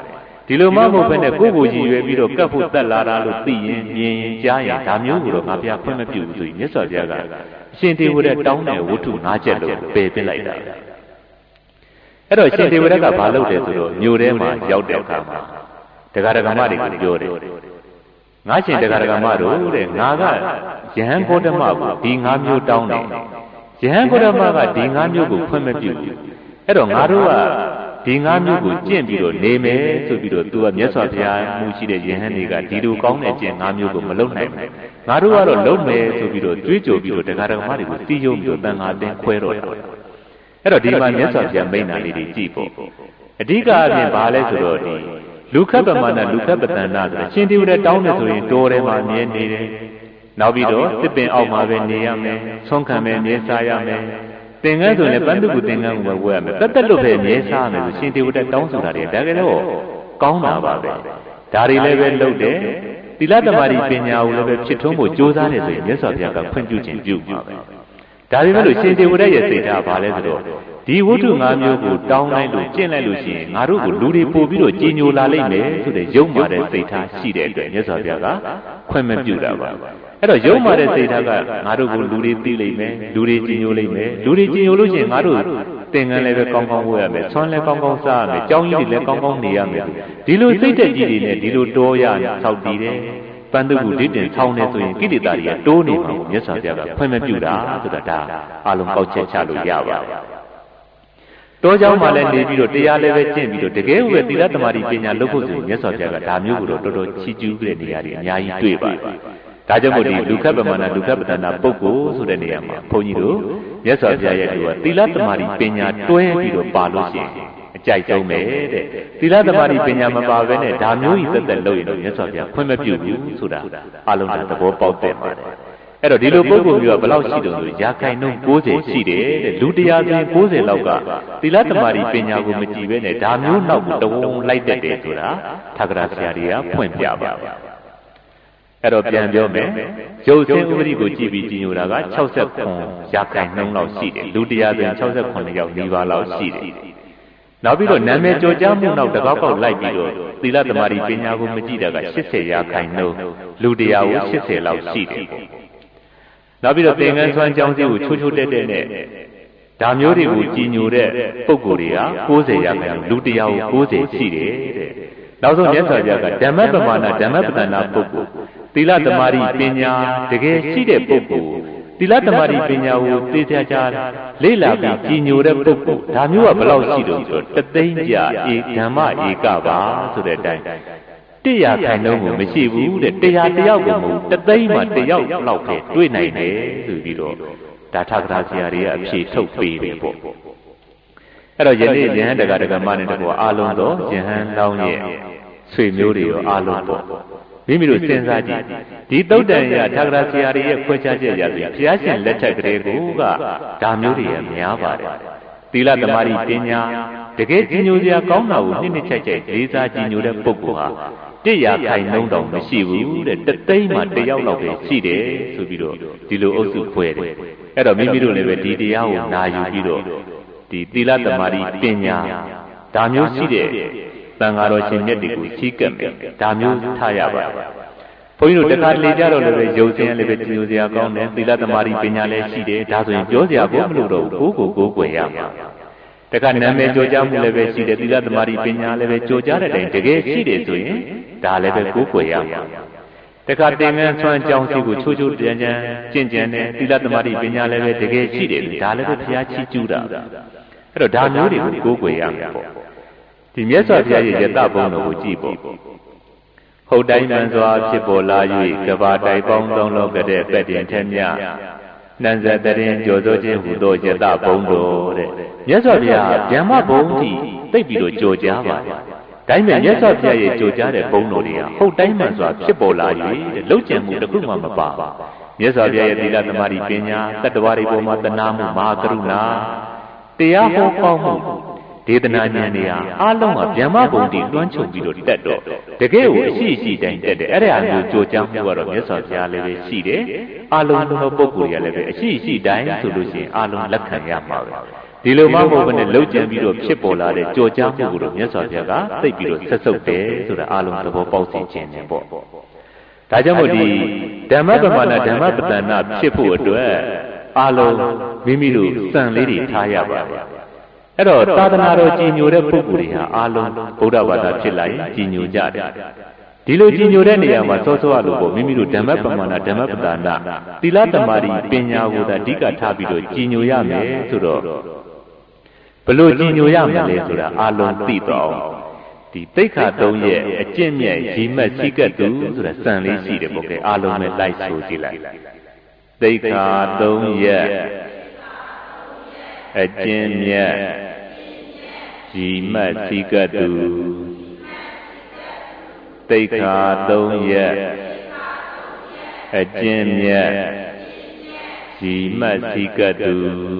ဒီလိုမှမဟုတ်ဘဲနဲ့ကိုယ့်ကိုရည်ရွယ်ပြီးတော့ကပ်ဖို့တက်လာတာလို့သိရင်မြင်ရင်ကြားရင်ဒါမျိုးကိုတော့ငါဘုရားခွင့်မပြုဘူးဆိုရင်မြတ်စွာဘုရားကအရှင်တေဝရတောင်းတဲ့ဝတ္ထု၅ချက်လို့ပယ်ပစ်လိုက်တာအဲ့တော့ရှင်တေဝရကဘာလုပ်တယ်ဆိုတော့မြို့ထဲမှာရောက်တဲ့အခါမှာတရားဓမ္မတွေကိုပြောတယ်ငါရှင်တရားဓမ္မတို့တဲ့ငါကယဟန်ဂေါတမကိုဒီ၅မျိုးတောင်းတယ်ယဟန်ဂေါတမကဒီ၅မျိုးကိုခွင့်မပြုဘူးအဲ့တော့ငါတို့ကဒီ၅မျိုးကိုကျင့်ပြီးတော့နေမယ်ဆိုပြီးတော့သူကမြတ်စွာဘုရားမှုရှိတဲ့ယဟန်တွေကဒီလိုကောင်းတဲ့ကျင့်၅မျိုးကိုမလုပ်နိုင်ဘူးငါတို့ကတော့လုပ်မယ်ဆိုပြီးတော့ကြွေးကြော်ပြီးတော့တရားဓမ္မတွေကိုစီးရုံပြီးတော့တန်ခါတင်ခွဲတော့တာအဲ့တော့ဒီမှာမြတ်စွာဘုရားမိန့်တာလေးတွေကြည့်ဖို့အဓိကအပြင်ဘာလဲဆိုတော့ဒီလူခတ်ပမာဏလူခတ်ပတန္တဆိုတော့ရှင်တေဝရတောင်းတယ်ဆိုရင်တော်တယ်မှာမြဲနေတယ်နောက်ပြီးတော့သစ်ပင်အောက်မှာပဲနေရမယ်ဆုံးခံမယ်မြဲစားရမယ်သင်္ကန်းဆိုရင်ပန်းသူကသင်္ကန်းကိုပဲဝယ်ရမယ်တက်တက်လို့ပဲမြဲစားမယ်ဆိုရှင်တေဝရတောင်းဆိုတာတွေဒါကြတော့ကောင်းတာပါပဲဒါတွေလည်းပဲလုပ်တယ်သီလသမารိပညာကိုလည်းပဲဖြစ်ထွန်းဖို့ကြိုးစားတယ်ဆိုရင်မြတ်စွာဘုရားကခွင့်ပြုခြင်းပြုမှာပဲဒါပေမဲ့လို့ရှင်တေဝရရဲ့စိတ်ဓာတ်ဘာလဲဆိုတော့ဒီဝတ္ထု၅မျိုးကိုတောင်းလိုက်လို့ကျင့်လိုက်လို့ရှိရင်ငါတို့ကိုလူတွေပို့ပြီးတော့ကြီးညိုလာလိမ့်မယ်ဆိုတဲ့ယုံမာတဲ့စိတ်ထားရှိတဲ့အတွက်မြတ်စွာဘုရားကခွင့်မပြုတာပါအဲ့တော့ယုံမာတဲ့စိတ်ထားကငါတို့ကိုလူတွေသိလိမ့်မယ်လူတွေကြီးညိုလိမ့်မယ်လူတွေကြီးညိုလို့ရှိရင်ငါတို့သင်္ကန်းလည်းပဲကောင်းကောင်းဝတ်ရမယ်ဆွမ်းလည်းကောင်းကောင်းစားရမယ်ကြောင်းကြီးတွေလည်းကောင်းကောင်းနေရမယ်ဒီလိုစိတ်သက်ကြီးတွေနဲ့ဒီလိုတော်ရဆောက်တည်တယ်ပန်းသူကဒိဋ္ဌင်ထောင်းနေဆိုရင်ကိလေသာတွေကတိုးနေမှာကိုမြတ်စွာဘုရားကခွင့်မပြုတာဆိုတာဒါအလုံးကောက်ချက်ချလို့ရပါတယ်တောเจ้าမှာလည်းနေပြီးတော့တရားလည်းပဲကျင့်ပြီးတော့တကယ်ကိုပဲသီလသမารိပညာလုပ်ဖို့ဆိုရင်မြတ်စွာဘုရားကဒါမျိုးကိုတော့တော်တော်ချီးကျူးတဲ့နေရာတွေအများကြီးတွေ့ပါတယ်။ဒါကြောင့်မို့ဒီလူခတ်ပမာဏလူခတ်ပတနာပုဂ္ဂိုလ်ဆိုတဲ့နေရာမှာဘုန်းကြီးတို့မြတ်စွာဘုရားရဲ့သူကသီလသမารိပညာတွဲပြီးတော့ပါလို့ရှိရင်အကြိုက်ဆုံးပဲတဲ့။သီလသမารိပညာမပါဘဲနဲ့ဒါမျိုးကြီးသက်သက်လုပ်ရင်တော့မြတ်စွာဘုရားခွင့်မပြုဘူးဆိုတာအလုံးစုံသဘောပေါက်တဲ့ပါတယ်။အဲ့တော့ဒီလိုပုဂ္ဂိုလ်မျိုးကဘယ်လောက်ရှိတုံးဆိုရာခိုင်နှုန်း90ရှိတယ်တဲ့လူတရားဆိုရင်90လောက်ကသီလသမารိပညာကိုမကြည့်ဘဲနဲ့ဒါမျိုးနောက်ကိုတဝုံလိုက်တတ်တယ်ဆိုတာထာဂရဆရာတွေကဖွင့်ပြပါအဲ့တော့ပြန်ပြောမယ်ရုပ်ဆင်းဥပဒေကိုကြည့်ပြီးကြီးညိုတာက69ရာခိုင်နှုန်းလောက်ရှိတယ်လူတရားဆိုရင်69ယောက်၄ပါးလောက်ရှိတယ်နောက်ပြီးတော့နာမည်ကြော်ကြားမှုနောက်တကောက်ကောက်လိုက်ပြီးတော့သီလသမารိပညာကိုမကြည့်တာက80ရာခိုင်နှုန်းလူတရားကို80လောက်ရှိတယ်နောက်ပြီးတော့သင်္ကန်းဆွမ်းကြောင်းစည်းကိုချိုးချိုးတက်တက်နဲ့ဒါမျိုးတွေကိုကြည်ညိုတဲ့ပုံကိုယ်တွေက90ရာခိုင်နှုန်းလူတရားကို90ရှိတယ်တဲ့နောက်ဆုံးမြတ်စွာဘုရားကဓမ္မပမာဏဓမ္မပတနာပုဂ္ဂိုလ်သီလသမารိပညာတကယ်ရှိတဲ့ပုဂ္ဂိုလ်သီလသမารိပညာကိုသိကြကြလေ့လာပြီးကြည်ညိုတဲ့ပုဂ္ဂိုလ်ဒါမျိုးကဘယ်လောက်ရှိတုံးဆိုတော့တသိန်းကြာဓမ္မဧကပါဆိုတဲ့အတိုင်း100ခိုင်နှုန်းကိုမရှိဘူးတဲ့100တယောက်ကိုမဟုတ်တသိန်းမှာတယောက်လောက်ပဲတွေ့နိုင်တယ်ဆိုပြီးတော့ဒါထာဂရဆရာတွေကအဖြေထုတ်ပေးတယ်ပေါ့အဲ့တော့ယနေ့ယဟန်တက္ကဒကမနဲ့တကောအာလုံးသောယဟန်လောင်းရဲ့ဆွေမျိုးတွေရောအာလုံးပေါ့မိမိတို့စဉ်းစားကြည့်ဒီသုတ်တန်ရထာဂရဆရာတွေရဲ့ခွဲခြားချက်ရဆိုရင်ဘုရားရှင်လက်ထက်ကလေးကဒါမျိုးတွေရများပါတယ်သီလသမารိပညာတကယ်ကြီးညိုစရာကောင်းတာကိုနှစ်နှစ်ချိုက်ချိုက်လေးစားကြီးညိုတဲ့ပုဂ္ဂိုလ်ဟာ100ခိုင်နှုန်းတောင်မရှိဘူးတဲ့တသိန်းမှာတယောက်လောက်ပဲရှိတယ်ဆိုပြီးတော့ဒီလိုအုပ်စုခွဲတယ်အဲ့တော့မိမိတို့လည်းပဲဒီတရားကိုနာယူပြီးတော့ဒီသီလသမารိပညာဒါမျိုးရှိတဲ့သံဃာတော်ရှင်မြတ်တွေကိုချီးကပ်မယ်ဒါမျိုးထားရပါတယ်ဘုန်းကြီးတို့တခါတလေကြတော့လည်းပဲယုံစင်လည်းပဲကြည်ညိုစရာကောင်းတယ်သီလသမารိပညာလည်းရှိတယ်ဒါဆိုရင်ပြောစရာကိုမလိုတော့ဘူးကိုယ်ကိုယ်ရမှာတခါနာမည်ကြော်ကြားမှုလည်းပဲရှိတယ်သီလသမารိပညာလည်းပဲကြော်ကြားတဲ့အတိုင်းတကယ်ရှိတယ်ဆိုရင်ဒါလည်းပဲကိုယ်ကိုယ်ရမှာတခါသင်္ကန်းဆွမ်းကြောင်းစီကိုချိုးချိုးကြမ်းကြမ်းကျင့်ကြံတယ်သီလသမารိပညာလည်းပဲတကယ်ရှိတယ်ဒါလည်းပဲဘုရားချီးကျူးတာအဲ့တော့ဒါမျိုးတွေကိုကိုယ်ကိုယ်ရမှာပေါ့ဒီမြတ်စွာဘုရားရဲ့ယတဘုံတော်ကိုကြည့်ပေါ့ဟုတ်တိုင်းမှန်စွာဖြစ်ပေါ်လာ၍ကဘာတိုင်ပေါင်း3လောကတဲ့ပက်တင်ထက်မြနန်းဇတရင်ကြော်စိုးခြင်းဟူသောယတဘုံတော်တဲ့မြတ်စွာဘုရားဗျမ္မဘုံတိသိပ်ပြီးတော့ကြော်ကြားပါတယ်ဒါပေမဲ့မြတ်စွာဘုရားရဲ့ကြော်ကြားတဲ့ဘုံတော်တွေကဟုတ်တိုင်းမှန်စွာဖြစ်ပေါ်လာ၍တဲ့လှုပ်ကြံမှုတစ်ခုမှမပါမြတ်စွာဘုရားရဲ့သီလသမารိပညာတတ္တဝါတွေပေါ်မှာတနာမှုမဟာကရုဏာတရားဟောကောင်းမှုဒေသနာဉာဏ်တွေဟာအလုံးကဗျမ္မဘုံတိတွန်းချုပ်ပြီးတော့တက်တော့တကယ်ကိုအရှိရှိတိုင်းတက်တယ်အဲ့ဒါမျိုးကြိုးကြားမှုကတော့မြတ်စွာဘုရားလည်းပဲရှိတယ်အလုံးသောပုဂ္ဂိုလ်တွေကလည်းပဲအရှိရှိတိုင်းဆိုလို့ရှိရင်အလုံးလက်ခံရမှာပဲဒီလိုမှမဟုတ်ဘဲနဲ့လှုပ်ကြံပြီးတော့ဖြစ်ပေါ်လာတဲ့ကြော်ကြားမှုကိုတော့မြတ်စွာဘုရားကသိပြီးတော့ဆက်ဆုပ်တယ်ဆိုတာအလုံးသဘောပေါက်စေခြင်းနဲ့ပေါ့ဒါကြောင့်မို့ဒီဓမ္မပမာဏဓမ္မပတ္တနာဖြစ်ဖို့အတွက်အလုံးမိမိတို့စံလေးတွေထားရပါတယ်အဲ့တော့သာသနာတော်ကြီးညိုတဲ့ပုဂ္ဂိုလ်တွေဟာအလုံးဗုဒ္ဓဘာသာဖြစ်လာရင်ကြီးညိုကြတယ်ဒီလိုကြီးညိုတဲ့နေရာမှာစောစောအလို့ပေါ့မိမိတို့ဓမ္မပမာဏဓမ္မပတ္တနာသီလသမာဓိပညာကိုသာအဓိကထားပြီးတော့ကြီးညိုရမယ်ဆိုတော့ဘလို့ကြီးညိုရမယ်လဲဆိုတာအလုံးသိတော့ဒီတိခါ3ရဲ့အကျင့်မြတ်ရီမတ်စိကတ်သူဆိုတာစံလေးရှိတယ်ပေါ့ကဲအလုံးနဲ့လိုက်ဆိုကြည့်လိုက်တိခါ3ရဲ့အကျင့်မြတ်ရီမတ်စိကတ်သူတိခါ3ရဲ့အကျင့်မြတ်ရီမတ်စိကတ်သူ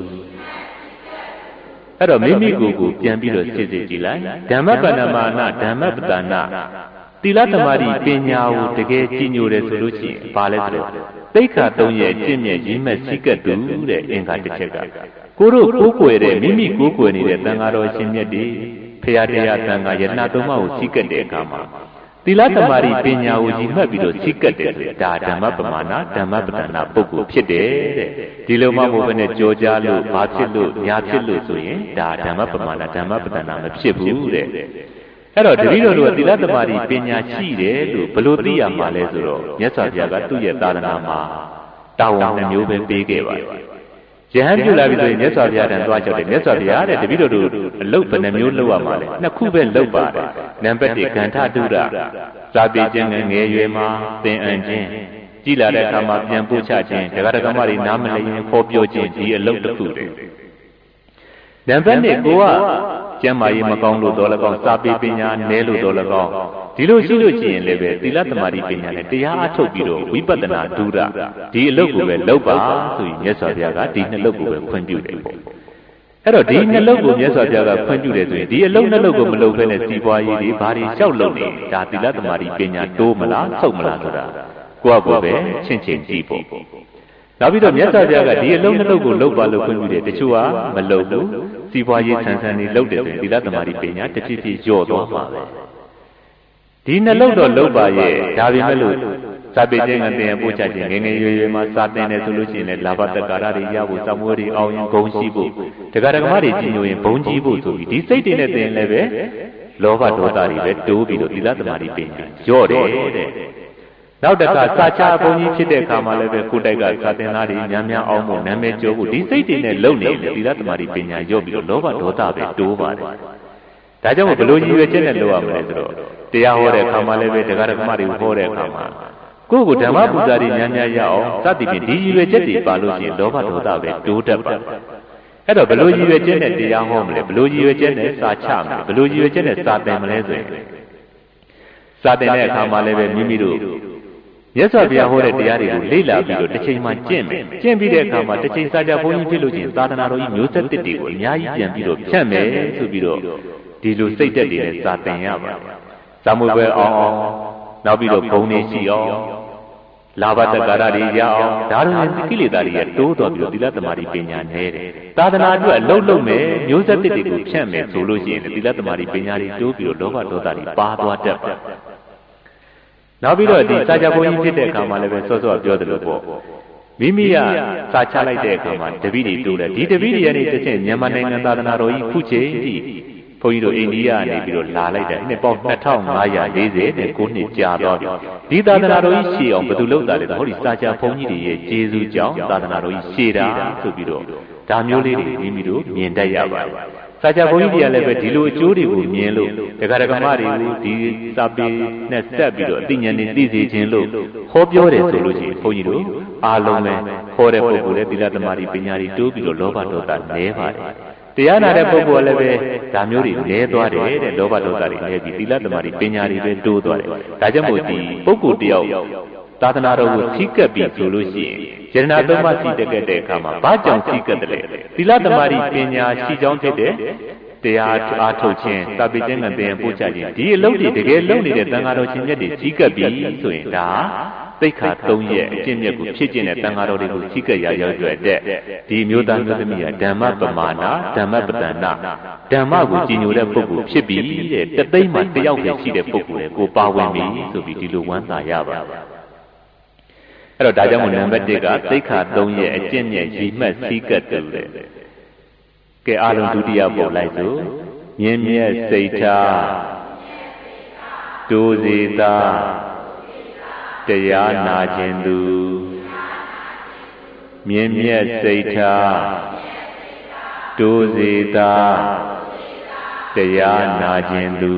အဲ့တော့မိမိကိုယ်ကိုပြန်ပြီးတော့စစ်စစ်ကြည့်လိုက်ဓမ္မပဏမာနဓမ္မပတ္တနာသီလသမာဓိပညာကိုတကယ်ကြီးညိုတယ်ဆိုလို့ရှိရင်ဘာလဲဆိုတော့တိခါ3ရဲ့အကျင့်မြတ်ရီမတ်စိကတ်သူတဲ့အင်္ဂါတစ်ချက်ကကိုတို့ကိုးကွယ်တဲ့မိမိကိုးကွယ်နေတဲ့သံဃာတော်ရှင်မြတ်တွေဖရာတရားသံဃာယတနာသုံးပါးကိုစိကတ်တဲ့အခါမှာသီလသမာဓိပညာကိုရည်မှတ်ပြီးတော့စိတ်ကတ်တယ်ဆိုတာဒါဓမ္မပမာဏဓမ္မပတ္တနာပုဂ္ဂိုလ်ဖြစ်တယ်တဲ့ဒီလိုမှမဟုတ်ဘဲနဲ့ကြောကြားလို့ဘာဖြစ်လို့ညာဖြစ်လို့ဆိုရင်ဒါဓမ္မပမာဏဓမ္မပတ္တနာမဖြစ်ဘူးတဲ့အဲ့တော့တတိတော်တို့ကသီလသမာဓိပညာရှိတယ်လို့ဘလို့သိရမှာလဲဆိုတော့မြတ်စွာဘုရားကသူ့ရဲ့သာသနာမှာတာဝန်နှမျိုးပဲပေးခဲ့ပါတယ်ယဟန်ပြုလာပြီဆိုရင်မြတ်စွာဘုရားတန်သွားကြောက်တယ်မြတ်စွာဘုရားတဲ့တပည့်တော်တို့အလုတ်ဘယ်နှမျိုးလုပ်ရမှာလဲနှစ်ခုပဲလုပ်ပါတယ်နံပါတ်1ကန္ထတုရစာပေကျမ်းငယ်ရွယ်မှာသင်အံခြင်းကြည်လာတဲ့အခါမှာပြန်ပို့ချခြင်းဒကာဒကမတွေနားမလည်ရင်ခေါ်ပြောခြင်းဒီအလုတ်တစ်ခုတည်းနံပါတ်2ကိုကကျမ်းမာရေးမကောင်းလို့တော့လည်းကောင်းစာပေပညာနည်းလို့တော့လည်းကောင်းဒီလိုရှိလို့ရှိရင်လည်းပဲသီလသမာဓိပညာနဲ့တရားအထုတ်ပြီးတော့ဝိပဿနာဒုရဒီအလုပ်ကိုပဲလုပ်ပါဆိုရင်မြတ်စွာဘုရားကဒီနှစ်လုပ်ကိုပဲခွင့်ပြုတယ်ပေါ့အဲ့တော့ဒီနှစ်လုပ်ကိုမြတ်စွာဘုရားကခွင့်ပြုတယ်ဆိုရင်ဒီအလုပ်နှစ်လုပ်ကိုမလုပ်ဘဲနဲ့စီးပွားရေးတွေဘာတွေလျှောက်လုပ်နေဒါသီလသမာဓိပညာတိုးမလားဆုတ်မလားဆိုတာကိုယ့်အကိုပဲချင့်ချင်းကြည့်ပေါ့နောက်ပြီးတော့မြတ်စွာဘုရားကဒီအလုံးနှလုံးကိုလှုပ်ပါလို့ခွင့်ပြုတယ်တချို့ကမလှုပ်ဘူးစီးပွားရေးဆန်းဆန်းနေလှုပ်တယ်ဆိုရင်သီလသမာဓိပညာတစ်ဖြည်းဖြည်းညော့သွားမှာပဲဒီနှလုံးတော့လှုပ်ပါရဲ့ဒါပေမဲ့လို့စာပေကျမ်းကသင်ပို့ချခြင်းငယ်ငယ်ရွယ်ရွယ်မှာစာသင်တယ်ဆိုလို့ရှိရင်လည်းလာဘတက္ကာရတွေရဖို့စာမွေးတွေအောင်ရင်ဂုဏ်ရှိဖို့ဒကာဒကမတွေကြီးညိုရင်ဘုံကြီးဖို့ဆိုပြီးဒီစိတ်တွေနဲ့သင်လည်းပဲလောဘဒေါသတွေပဲတိုးပြီးတော့သီလသမာဓိပညာညော့တယ်တဲ့နောက်တခါစာချဘုံကြီးဖြစ်တဲ့အခါမှာလည်းပဲကိုယ်တိုက်ကစာသင်သားတွေများများအောင်ဖို့နာမည်ကျော်ဖို့ဒီစိတ်တွေနဲ့လုံနေတယ်သီလသမာဓိပညာညော့ပြီးတော့လောဘဒေါသပဲတိုးပါတယ်ဒါကြောင့်ဘလို့ရည်ရွယ်ချက်နဲ့လုပ်ရမလဲဆိုတော့တရားဟောတဲ့အခါမှာလည်းပဲဒကာဒကမတွေဟောတဲ့အခါမှာကိုယ့်ကိုဓမ္မပူဇာတွေများများရအောင်စသည်ဖြင့်ဒီရည်ရွယ်ချက်တွေပါလို့ရှိရင်လောဘဒေါသပဲတိုးတတ်ပါတယ်အဲ့တော့ဘလို့ရည်ရွယ်ချက်နဲ့တရားဟောမလဲဘလို့ရည်ရွယ်ချက်နဲ့စာချမလဲဘလို့ရည်ရွယ်ချက်နဲ့စာသင်မလဲဆိုရင်စာသင်တဲ့အခါမှာလည်းပဲမိမိတို့မြတ်စွာဘုရားဟောတဲ့တရားတွေကိုလေ့လာပြီးတော့တစ်ချိန်မှကျင့်မယ်ကျင့်ပြီးတဲ့အခါမှာတစ်ချိန်စာကြဘုန်းကြီးဖြစ်လို့ချင်းသာသနာတော်ကြီးမျိုးဆက်တစ်တွေကိုအများကြီးပြန်ပြီးတော့ဖြတ်မယ်ဆိုပြီးတော့ဒီလိုစိတ်သက်တွေနဲ့စာသင်ရပါတယ်ဇာမွေပဲအောင်နောက်ပြီးတော့ဘုံနေရှိအောင်လာဘတက္ကာရတွေရအောင်ဒါတွေကိလေသာတွေတိုးတော်ပြီးတော့သီလသမာဓိပညာနဲ့တယ်သာသနာအတွက်အလုံးလုံးမယ်မျိုးဆက်တစ်တွေကိုဖြတ်မယ်ဆိုလို့ရှိရင်သီလသမာဓိပညာတွေတိုးပြီးတော့လောဘဒေါသတွေပါသွားတတ်ပါတယ်နောက်ပြီးတော့ဒီစာကြဘုန်းကြီးဖြစ်တဲ့အခါမှာလည်းပဲစောစောပြောတယ်လို့ပေါ့မိမိကစာချလိုက်တဲ့အခါမှာတပည့်တွေတိုးတယ်ဒီတပည့်တွေကနေတစ်ချက်မြန်မာနိုင်ငံသာသနာတော်ကြီးခုချိန်ထိဘုန်းကြီးတို့အိန္ဒိယကနေပြီးတော့လာလိုက်တယ်နှစ်ပေါင်း2540နဲ့9နှစ်ကြာတော့ဒီသာသနာတော်ကြီးရှေ့အောင်ဘယ်သူလုပ်တာလဲဟောဒီစာကြဘုန်းကြီးတွေရဲ့ကျေးဇူးကြောင့်သာသနာတော်ကြီးရှေ့တာဆိုပြီးတော့ဒါမျိုးလေးတွေမိမိတို့မြင်တတ်ရပါတယ်စာကြဘုန်းကြီးတွေကလည်းပဲဒီလိုအကျိုးတွေကိုမြင်လို့ဒကာဒကမတွေကိုဒီစာပေနဲ့ဆက်ပြီးတော့အသိဉာဏ်နဲ့သိစေခြင်းလို့ဟောပြောတယ်ဆိုလို့ရှိရင်ဘုန်းကြီးတို့အားလုံးပဲခေါ်တဲ့ပုဂ္ဂိုလ်လည်းသီလသမာဓိပညာတွေတိုးပြီးတော့လောဘဒေါသနည်းပါတယ်တရားနာတဲ့ပုဂ္ဂိုလ်လည်းပဲဒါမျိုးတွေနည်းသွားတယ်တဲ့လောဘဒေါသတွေနည်းပြီးသီလသမာဓိပညာတွေပဲတိုးသွားတယ်ဒါကြောင့်မို့ဒီပုဂ္ဂိုလ်တယောက်သာသနာတော်ကိုစီးကပ်ပြီးဆိုလို့ရှိရင်ယရဏသုံးပါးစီးတက်တဲ့အခါမှာဘာကြောင့်စီးကပ်တယ်လဲသီလသမာဓိပညာရှိကြောင်းဖြစ်တဲ့တရားအားထုတ်ခြင်းစာပေကျမ်းကသင်ပို့ချခြင်းဒီအလုပ်တွေတကယ်လုပ်နေတဲ့သံဃာတော်ရှင်မြတ်တွေစီးကပ်ပြီးဆိုရင်ဒါသသိက္ခာ3ရက်အကျင့်မြတ်ကိုဖြစ်ကျင့်တဲ့တန်ဃာတော်တွေကိုထိကရရောက်အတွက်ဒီမျိုးသားမျိုးသမီးကဓမ္မပမာဏဓမ္မပတ္တနာဓမ္မကိုကြည်ညိုတဲ့ပုဂ္ဂိုလ်ဖြစ်ပြီးတဲ့တသိန်းမှာတယောက်ပဲရှိတဲ့ပုဂ္ဂိုလ်ကိုပါဝင်ပြီဆိုပြီးဒီလိုဝမ်းသာရပါအဲ့တော့ဒါကြောင့်မို့နံပါတ်1ကသိက္ခာ3ရက်အကျင့်မြတ်ရည်မှတ်စည်းကပ်တူတယ်ကဲအားလုံးဒုတိယပုဒ်လိုက်စို့မြင့်မြတ်စိတ်ထားတိုးစေသာတရားနာခြင်းသူမြင့်မြတ်စိတ်ထားတိုးစေသာတရားနာခြင်းသူ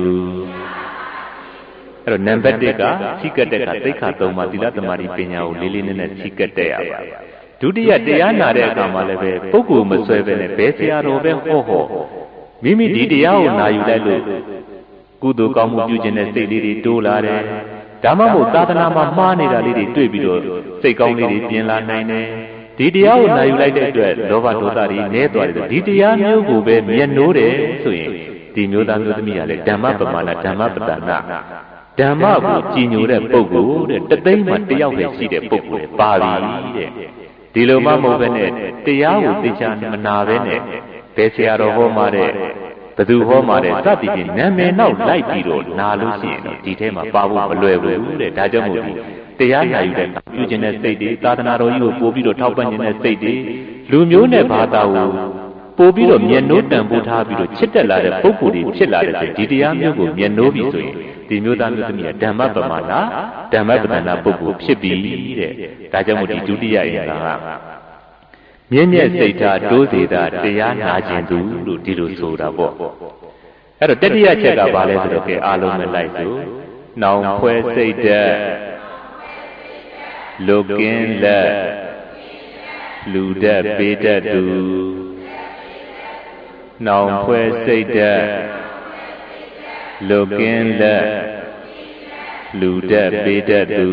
အဲ့တော့နံပါတ်1ကစိကတ်တဲ့ကသိက္ခာ3ပါးသီလသမာဓိပညာကိုလေးလေးနက်နက်စိကတ်တဲ့ရပါဒုတိယတရားနာတဲ့အခါမှာလည်းပဲပုဂ္ဂိုလ်မဆွဲပဲနဲ့ဘယ်ဆရာတော်ပဲဟောမိမိဒီတရားကိုနာယူလိုက်လို့ကုသိုလ်ကောင်းမှုပြုခြင်းနဲ့စိတ်လေးတွေတိုးလာတယ်ဒါမှမဟုတ်သာသနာမှာမှားနေတာလေးတွေတွေ့ပြီးတော့စိတ်ကောင်းလေးတွေပြင်လာနိုင်တယ်ဒီတရားကိုနာယူလိုက်တဲ့အတွက်လောဘဒေါသတွေနည်းသွားတယ်ဒီတရားမျိုးကိုပဲမျက်နှိုးတယ်ဆိုရင်ဒီမျိုးသားမျိုးသမီးကလည်းဓမ္မပမာဏဓမ္မပတ္တနာဓမ္မကိုကြည်ညိုတဲ့ပုဂ္ဂိုလ်တဲ့တသိန်းမှာတယောက်ပဲရှိတဲ့ပုဂ္ဂိုလ်ပါပြီတဲ့ဒီလိုမှမဟုတ်ပဲနဲ့တရားကိုသိချာမနာပဲနဲ့ဘယ်ဆရာတော်ဟောမှတဲ့ဘသူဟောမှတဲ့စသည်ဖြင့်နာမည်နောက်လိုက်ပြီးတော့နာလို့ရှိရင်တော့ဒီထဲမှာပါဖို့မလွယ်ဘူးတဲ့ဒါကြောင့်မို့ဒီတရားနာယူတဲ့ပြုခြင်းတဲ့စိတ်တွေသာသနာတော်ကြီးကိုပို့ပြီးတော့ထောက်ပံ့ခြင်းတဲ့စိတ်တွေလူမျိုးနဲ့ဘာသာကိုပို့ပြီးတော့မျက်နှိုးတန်ဖိုးထားပြီးတော့ချစ်တက်လာတဲ့ပုဂ္ဂိုလ်တွေဖြစ်လာတဲ့ဆိုဒီတရားမျိုးကိုမျက်နှိုးပြီးဆိုရင်ဒီမျိုးသားမျိုးသမီးကဓမ္မပမာဏဓမ္မပတ္တနာပုဂ္ဂိုလ်ဖြစ်ပြီးတဲ့ဒါကြောင့်မို့ဒီဒုတိယအင်္ဂါကမြင့်မြတ်စိတ်ထားတိုးစေတာတရားနာခြင်းသူလို့ဒီလိုဆိုတာပေါ့အဲ့တော့တတိယချက်ကဘာလဲဆိုတော့ကဲအားလုံးနဲ့လိုက်စို့နောင်ဖွဲ့စိတ်ဓာတ်လုကင်းလက်လူဓာတ်ပေးတတ်သူနောင်ဖွဲ့စိတ်ဓာတ်လုကင်းလက်လူဓာတ်ပေးတတ်သူ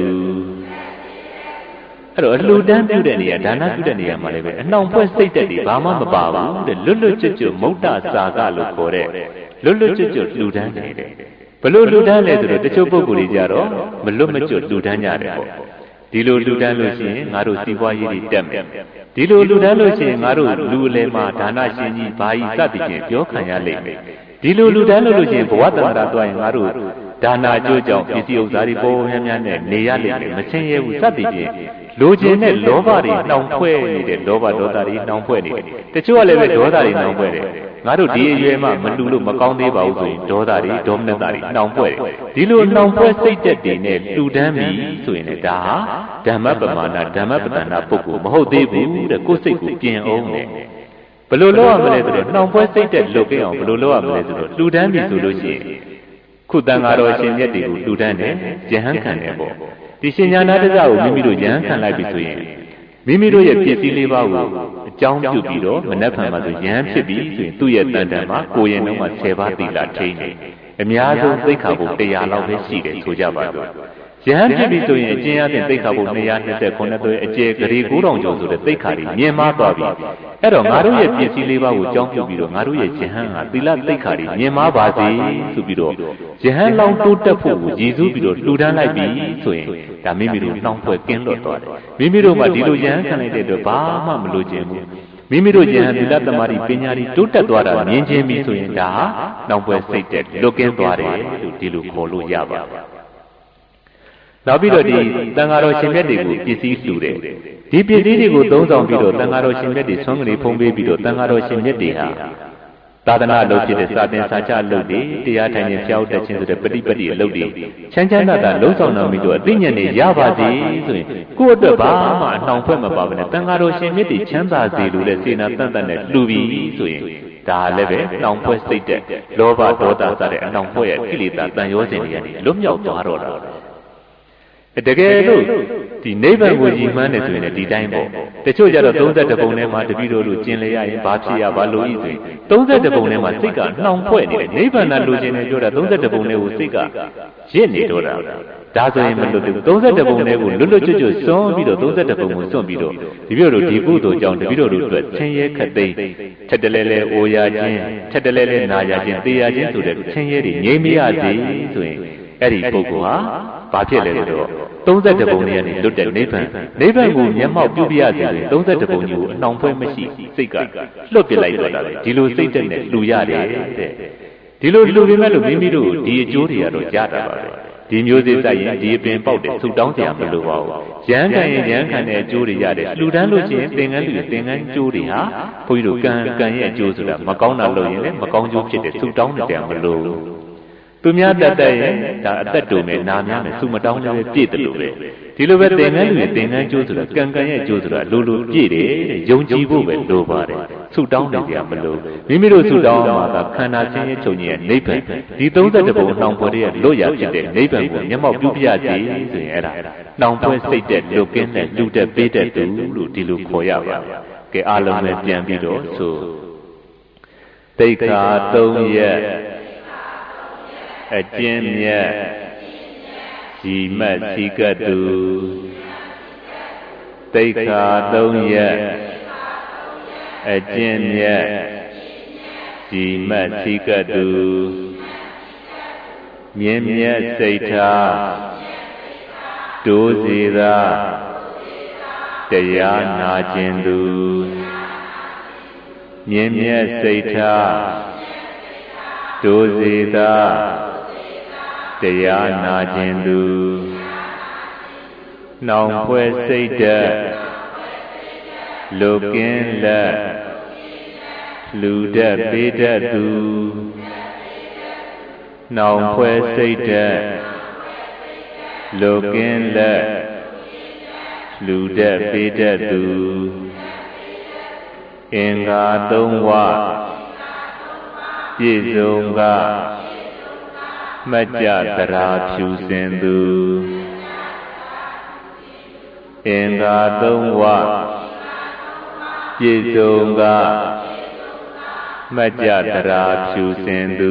အဲ့တော့အလှူဒန်းပြုတဲ့နေရာဒါနပြုတဲ့နေရာမှာလည်းပဲအနှောင်ဖွဲ့စိတ်တက်တွေဘာမှမပါဘူးတဲ့လွတ်လွတ်ကျွတ်ကျွတ်မုဒ္ဒစာကလို့ခေါ်တဲ့လွတ်လွတ်ကျွတ်ကျွတ်လှူဒန်းနေတယ်ဘလို့လှူဒန်းလဲဆိုတော့တချို့ပုဂ္ဂိုလ်တွေကြတော့မလွတ်မကျွတ်လှူဒန်းကြတယ်ပေါ့ဒီလိုလှူဒန်းလို့ရှိရင်ငါတို့စီးပွားရေးတွေတက်မယ်ဒီလိုလှူဒန်းလို့ရှိရင်ငါတို့လူအလယ်မှာဒါနရှင်ကြီးဘာကြီးစသည်ဖြင့်ပြောခံရလိမ့်မယ်ဒီလိုလှူဒန်းလို့ရှိရင်ဘဝတန္တရာသွားရင်ငါတို့ဒါနာကျိုးကြောင့်ပစ္စည်းဥစ္စာတွေပေါ်များများနဲ့နေရလိမ့်မယ်မချင်းရဲဘူးစသည်ဖြင့်လိုချင်တဲ့လောဘတွေနှောင်ဖွဲ့နေတဲ့လောဘဒေါသတွေနှောင်ဖွဲ့နေတယ်တချို့ကလည်းပဲဒေါသတွေနှောင်ဖွဲ့တယ်ငါတို့ဒီအရွယ်မှမလူလို့မကောင်းသေးပါဘူးဆိုရင်ဒေါသတွေဒေါမနတာတွေနှောင်ဖွဲ့တယ်ဒီလိုနှောင်ဖွဲ့စိတ်တက်တွေနဲ့လှူဒန်းပြီဆိုရင်လည်းဒါဟာဓမ္မပမာဏဓမ္မပတ္တနာပုဂ္ဂိုလ်မဟုတ်သေးဘူးတဲ့ကိုယ်စိတ်ကိုပြင်အောင်တယ်ဘယ်လိုလုပ်ရမလဲဆိုတော့နှောင်ဖွဲ့စိတ်တက်လုပ်ခဲ့အောင်ဘယ်လိုလုပ်ရမလဲဆိုတော့လှူဒန်းပြီဆိုလို့ရှိရင်ခုတန်ဃာတော်ရှင်မြတ်တွေကိုလှူဒန်းတယ်ယဟန်ခံတယ်ပေါ့ဒီရှင်ညာနာတဇကိုမိမိတို့ယဟန်ခံလိုက်ပြီဆိုရင်မိမိတို့ရဲ့ပစ္စည်းလေးပါးကိုအကြောင်းပြုပြီးတော့မနှက်ဖန်မှာဆိုယဟန်ဖြစ်ပြီးဆိုရင်သူ့ရဲ့တန်တန်မှာကိုယ်ရင်တော့မှ10ပါးသီလထိန်းနေအများဆုံးသိက္ခာပုဒ်100လောက်ပဲရှိတယ်ဆိုကြပါတော့ယဟန်ဖြစ်ပြီးဆိုရင်အကျဉ်းအသင့်သိက္ခာပုဒ်229သွဲအကျယ်ဂရေ9000ကျော်ဆိုတဲ့သိက္ခာတွေမြင်မာသွားပြီအဲ့တော့ငါတို့ရဲ့ပစ္စည်းလေးပါးကိုအကြောင်းပြုပြီးတော့ငါတို့ရဲ့ယဟန်ဟာသီလသိက္ခာတွေမြင်မာပါစေဆိုပြီးတော့ယဟန်လောင်းတိုးတက်ဖို့ကိုရည်စူးပြီးတော့လှူဒန်းလိုက်ပြီဆိုရင်ဒါမိမိတို့နှောင်းဖွဲ့ကင်းလွတ်သွားတယ်မိမိတို့မှဒီလိုယဟန်ခံလိုက်တဲ့အတွက်ဘာမှမလိုချင်ဘူးမိမိတို့ယဟန်သီလသမารိပညာတွေတိုးတက်သွားတာမြင်ချင်းပြီဆိုရင်ဒါဟာနှောင်းဖွဲ့စိတ်တက်လွတ်ကင်းသွားတယ်လို့ဒီလိုခေါ်လို့ရပါတယ်နောက်ပြီးတော့ဒီတန်ဃာတော်ရှင်မြတ်တွေကိုပစ္စည်းလှူတယ်ဒီပစ္စည်းတွေကိုသုံးဆောင်ပြီးတော့တန်ဃာတော်ရှင်မြတ်တွေဆွမ်းကလေးဖုံးပေးပြီးတော့တန်ဃာတော်ရှင်မြတ်တွေဟာသာသနာလုပ်ဖြစ်တဲ့စာသင်စာချလုပ်တွေတရားထိုင်ခြင်းကြောက်တက်ခြင်းဆိုတဲ့ပฏิပတ်တိအလုပ်တွေချမ်းချမ်းသာသာလုံးဆောင်နိုင်ပြီးတော့အသိဉာဏ်တွေရပါစေဆိုရင်ကိုယ့်အတွက်ဘာမှအနှောင်ဖွဲ့မပါဘဲနဲ့တန်ဃာတော်ရှင်မြတ်တွေချမ်းသာစေလို့လဲစေနာတန်တန်နဲ့လှူပြီးဆိုရင်ဒါလည်းပဲနှောင်ဖွဲ့စိတ်တဲ့လောဘဒေါသစတဲ့အနှောင်ဖွဲ့ရဲ့ကိလေသာတန်ရောစဉ်တွေကနေလွတ်မြောက်သွားတော့တာတကယ်လို့ဒီနိဗ္ဗာန်ကိုရည်မှန်းနေဆိုရင်လည်းဒီတိုင်းပေါ့တချို့ကြတော့32ပုံထဲမှာတပည့်တော်တို့ကျင်လေရရင်ဘာဖြစ်ရဘာလို့ဤဆိုရင်32ပုံထဲမှာစိတ်ကနှောင်ဖွဲ့နေတယ်နိဗ္ဗာန်လိုချင်တယ်ပြောတာ32ပုံထဲကိုစိတ်ကရစ်နေတော့တာဒါဆိုရင်မလွတ်ဘူး32ပုံထဲကိုလွတ်လွတ်ကျွတ်ကျွတ်စွန့်ပြီးတော့32ပုံကိုစွန့်ပြီးတော့တပည့်တော်တို့ဒီကုသိုလ်ကြောင့်တပည့်တော်တို့အတွက်ဆင်းရဲခတ်သိမ်းထက်တလဲလဲအိုရခြင်းထက်တလဲလဲနာရခြင်းသေရခြင်းဆိုတဲ့ဆင်းရဲတွေငြိမ်းမရစေဆိုရင်အဲ့ဒီပုဂ္ဂိုလ်ဟာဘာဖြစ်လဲဆိုတော့ 30ပုံနေလွတ်တဲ့နိဗ္ဗာန်ကိုမျက်မှောက်ပြုပြရသည်30ပုံကြီးကိုအနှောင်ဖွဲမရှိစိတ်ကလွတ်ပြလိုက်တော့တာလေဒီလိုစိတ်တက်နဲ့လှူရတယ်တဲ့ဒီလိုလှူပေမဲ့လို့မိမိတို့ဒီအကျိုးတွေကတော့ရတာပါပဲဒီမျိုးစေ့စိုက်ရင်ဒီအပင်ပေါက်တဲ့ဆုတောင်းစရာမလိုပါဘူးရဟန်းခံရင်ရဟန်းခံတဲ့အကျိုးတွေရတယ်လှူဒန်းလို့ရှိရင်သင်္ကန်းလူသင်္ကန်းကျိုးတွေဟာဘုန်းကြီးတို့ကံရဲ့အကျိုးဆိုတာမကောင်းတာလို့ရင်လည်းမကောင်းကျိုးဖြစ်တဲ့ဆုတောင်းတဲ့မလိုသူများတတ်ရဲ့ဒါအသက်တူမယ်နာများမယ်ဆုမတောင်းလည်းပြည့်တယ်လို့ပဲဒီလိုပဲသင်္ကန်းလူသင်္ကန်းကျိုးဆိုတာကံရဲ့အကျိုးဆိုတာလိုပြည့်တယ်တဲ့ယုံကြည်ဖို့ပဲလိုပါတယ်ဆုတောင်းနေကြမလို့မိမိတို့ဆုတောင်းမှာကခန္ဓာဆင်းရဲချုပ်ရဲ့နိဗ္ဗာန်ဒီ31ပုံနှောင်ပွဲရဲ့လွတ်ရဖြစ်တဲ့နိဗ္ဗာန်ကိုမျက်မှောက်ပြုပြရသည်ဆိုရင်အဲ့ဒါနှောင်ပွဲစိတ်တဲ့လွတ်ကင်းတဲ့လူတဲ့ပေးတဲ့သူလို့ဒီလိုခေါ်ရပါတယ်ကဲအားလုံးပဲပြန်ပြီးတော့ဆိုတိတ်ခါ3ရက်အကျဉ်းမြတ်စီမတ်စီကတုတိတ်ခါ3ရက်အကျဉ်းမြတ်စီမတ်စီကတုမြင်းမြတ်စိတ်ထားတိုးစီသာတရားနာခြင်းသူမြင်းမြတ်စိတ်ထားတိုးစီသာတရားနာခြင်းသူနှောင်ဖွဲ့စိတ်တက်လူကင်းလက်လူတတ်ပေးတတ်သူနှောင်ဖွဲ့စိတ်တက်လူကင်းလက်လူတတ်ပေးတတ်သူအင်္ဂါ3ဝပြည့်စုံကမကြ္ကြတရာဖြူစင်သူအင်္ဂါ3ဝပြည့်စုံကမကြ္ကြတရာဖြူစင်သူ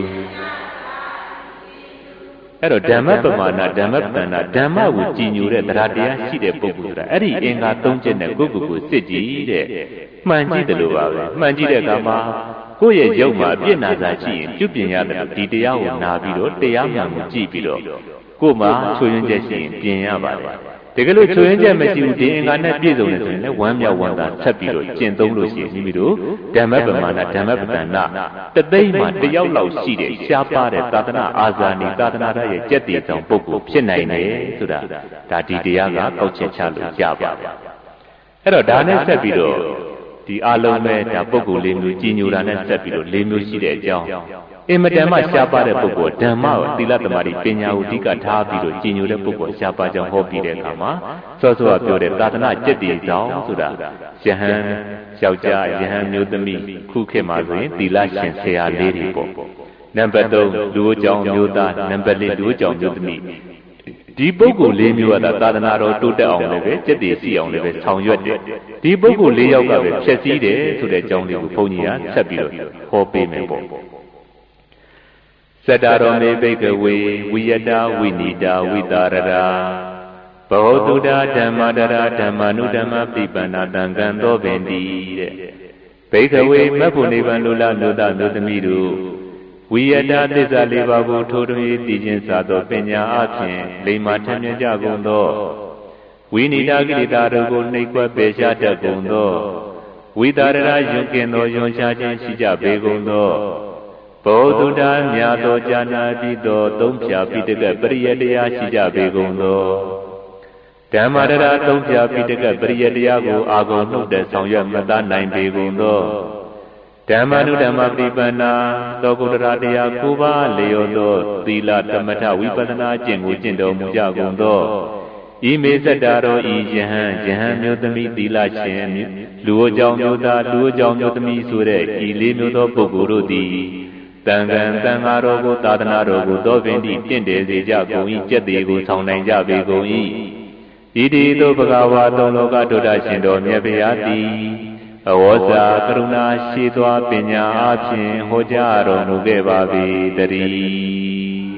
အဲ့တော့ဓမ္မပမာဏဓမ္မပဏ္ဏဓမ္မကိုကြည်ညိုတဲ့တရားတရားရှိတဲ့ပုဂ္ဂိုလ်ဆိုတာအဲ့ဒီအင်္ဂါ3ချက်နဲ့ကိုယ့်ကိုယ်စစ်ကြည့်တဲ့မှန်ကြည့်တယ်လို့ပါပဲမှန်ကြည့်တဲ့အခါမှာကိုယ့်ရဲ့ရုပ်မှာအပြစ်နာစာရှိရင်ပြုပြင်ရတယ်ဒီတရားကိုနာပြီးတော့တရားမှန်ကိုကြည့်ပြီးတော့ကိုယ်မှာချွေရင်းချက်ရှိရင်ပြင်ရပါတယ်တကယ်လို့ချွေရင်းချက်မရှိဘူးဒီအင်္ဂါနဲ့ပြည့်စုံနေဆိုရင်လည်းဝမ်းမြောက်ဝမ်းသာဆက်ပြီးတော့ကျင့်သုံးလို့ရှိရင်မိမိတို့ဓမ္မပမာဏဓမ္မပတ္တနာတသိမ်းမှာတယောက်လောက်ရှိတဲ့ရှားပါတဲ့သာသနာအာဇာနည်သာသနာရရဲ့ကြက်တည်ဆောင်ပုဂ္ဂိုလ်ဖြစ်နိုင်တယ်ဆိုတာဒါဒီတရားကကောက်ချက်ချလို့ရပါတယ်အဲ့တော့ဒါနဲ့ဆက်ပြီးတော့ဒီအလုံးပဲဒါပုဂ္ဂိုလ်၄မျိုးကြီးညိုတာနဲ့ဆက်ပြီးတော့၄မျိုးရှိတဲ့အကြောင်းအင်မတန်မှရှားပါတဲ့ပုဂ္ဂိုလ်ဓမ္မကိုသီလသမารိပညာကိုအဓိကထားပြီးတော့ကြီးညိုတဲ့ပုဂ္ဂိုလ်ရှားပါကြောင်းဟောပြီးတဲ့အခါမှာစောစောကပြောတဲ့သာသနာကျက်တည်ဆောင်ဆိုတာယဟန်ယောက်ျားယဟန်မျိုးသမီးခုခေတ်မှာဆိုရင်သီလရှင်ဆရာလေးတွေပေါ့နံပါတ်3လူအကြောင်းမျိုးသားနံပါတ်4လူအကြောင်းမျိုးသမီးဒီပုဂ္ဂိုလ်၄မျိုးကသာသနာတော်တိုးတက်အောင်လည်းပဲကျက်တည်စီအောင်လည်းပဲဆောင်ရွက်တယ်ဒီပုဂ္ဂိုလ်၄ယောက်ကပဲဖြည့်ဆည်းတယ်ဆိုတဲ့အကြောင်းလေးကိုဘုန်းကြီးကဆက်ပြီးတော့ဟောပေးမယ်ပေါ့စတ္တရောမေဘိကဝေဝိယတဝိနိတာဝိတာရရာဘောတုဒဓမ္မတရာဓမ္မာနုဓမ္မပိပန္နတံကံသောပင်တိတဲ့ဘိကဝေမဖို့နိဗ္ဗာန်လိုလားလို့သာလို့သမီးတို့ဝိယတသစ္စာ၄ပါးကိုထိုးထွင်းသိခြင်းစာသောပညာအပြင်လိမ္မာထမြင်ကြကုန်သောဝိနိတာကိလေသာတို့ကိုနှိပ်ကွက်ပယ်ရှားတတ်ကုန်သောဝိတာရရာယွန်ကင်သောယွန်ရှားခြင်းရှိကြပေကုန်သောဘောဓုတာမြတ်သောဉာဏတိသောသုံးဖြာပိတကပရိယတရားရှိကြပေကုန်သောဓမ္မရရာသုံးဖြာပိတကပရိယတရားကိုအာဂုံနှုတ်တဲ့ဆောင်ရွက်မသားနိုင်ပေကုန်သောဓမ္မနုဓမ္မပိပန္နာသောကုတ္တရာတရား9ပါးလျော်သောသီလသမထဝိပဿနာကျင့်ကိုကျင့်တော်မူကြကုန်သောဤမေသတ္တာရောဤယဟန်မျိုးသမီးသီလရှင်လူအကြောင်းမျိုးသားလူအကြောင်းမျိုးသမီးဆိုတဲ့ဤလေးမျိုးသောပုဂ္ဂိုလ်တို့သည်တန်ခမ်းတန်ဃာတော်ကိုသာသနာတော်ကိုသောပင်တိတင့်တယ်စေကြကုန်၏ကျက်သေးကိုဆောင်နိုင်ကြပေကုန်၏ဤတည်းသောဘဂဝါသုံးလောကဒုဒ္ဒရှင်တော်မြတ်ဗျာတိအဝေါစာကရုဏာရှိသောပညာအဖြင့်ဟောကြားတော်မူခဲ့ပါ၏တည်း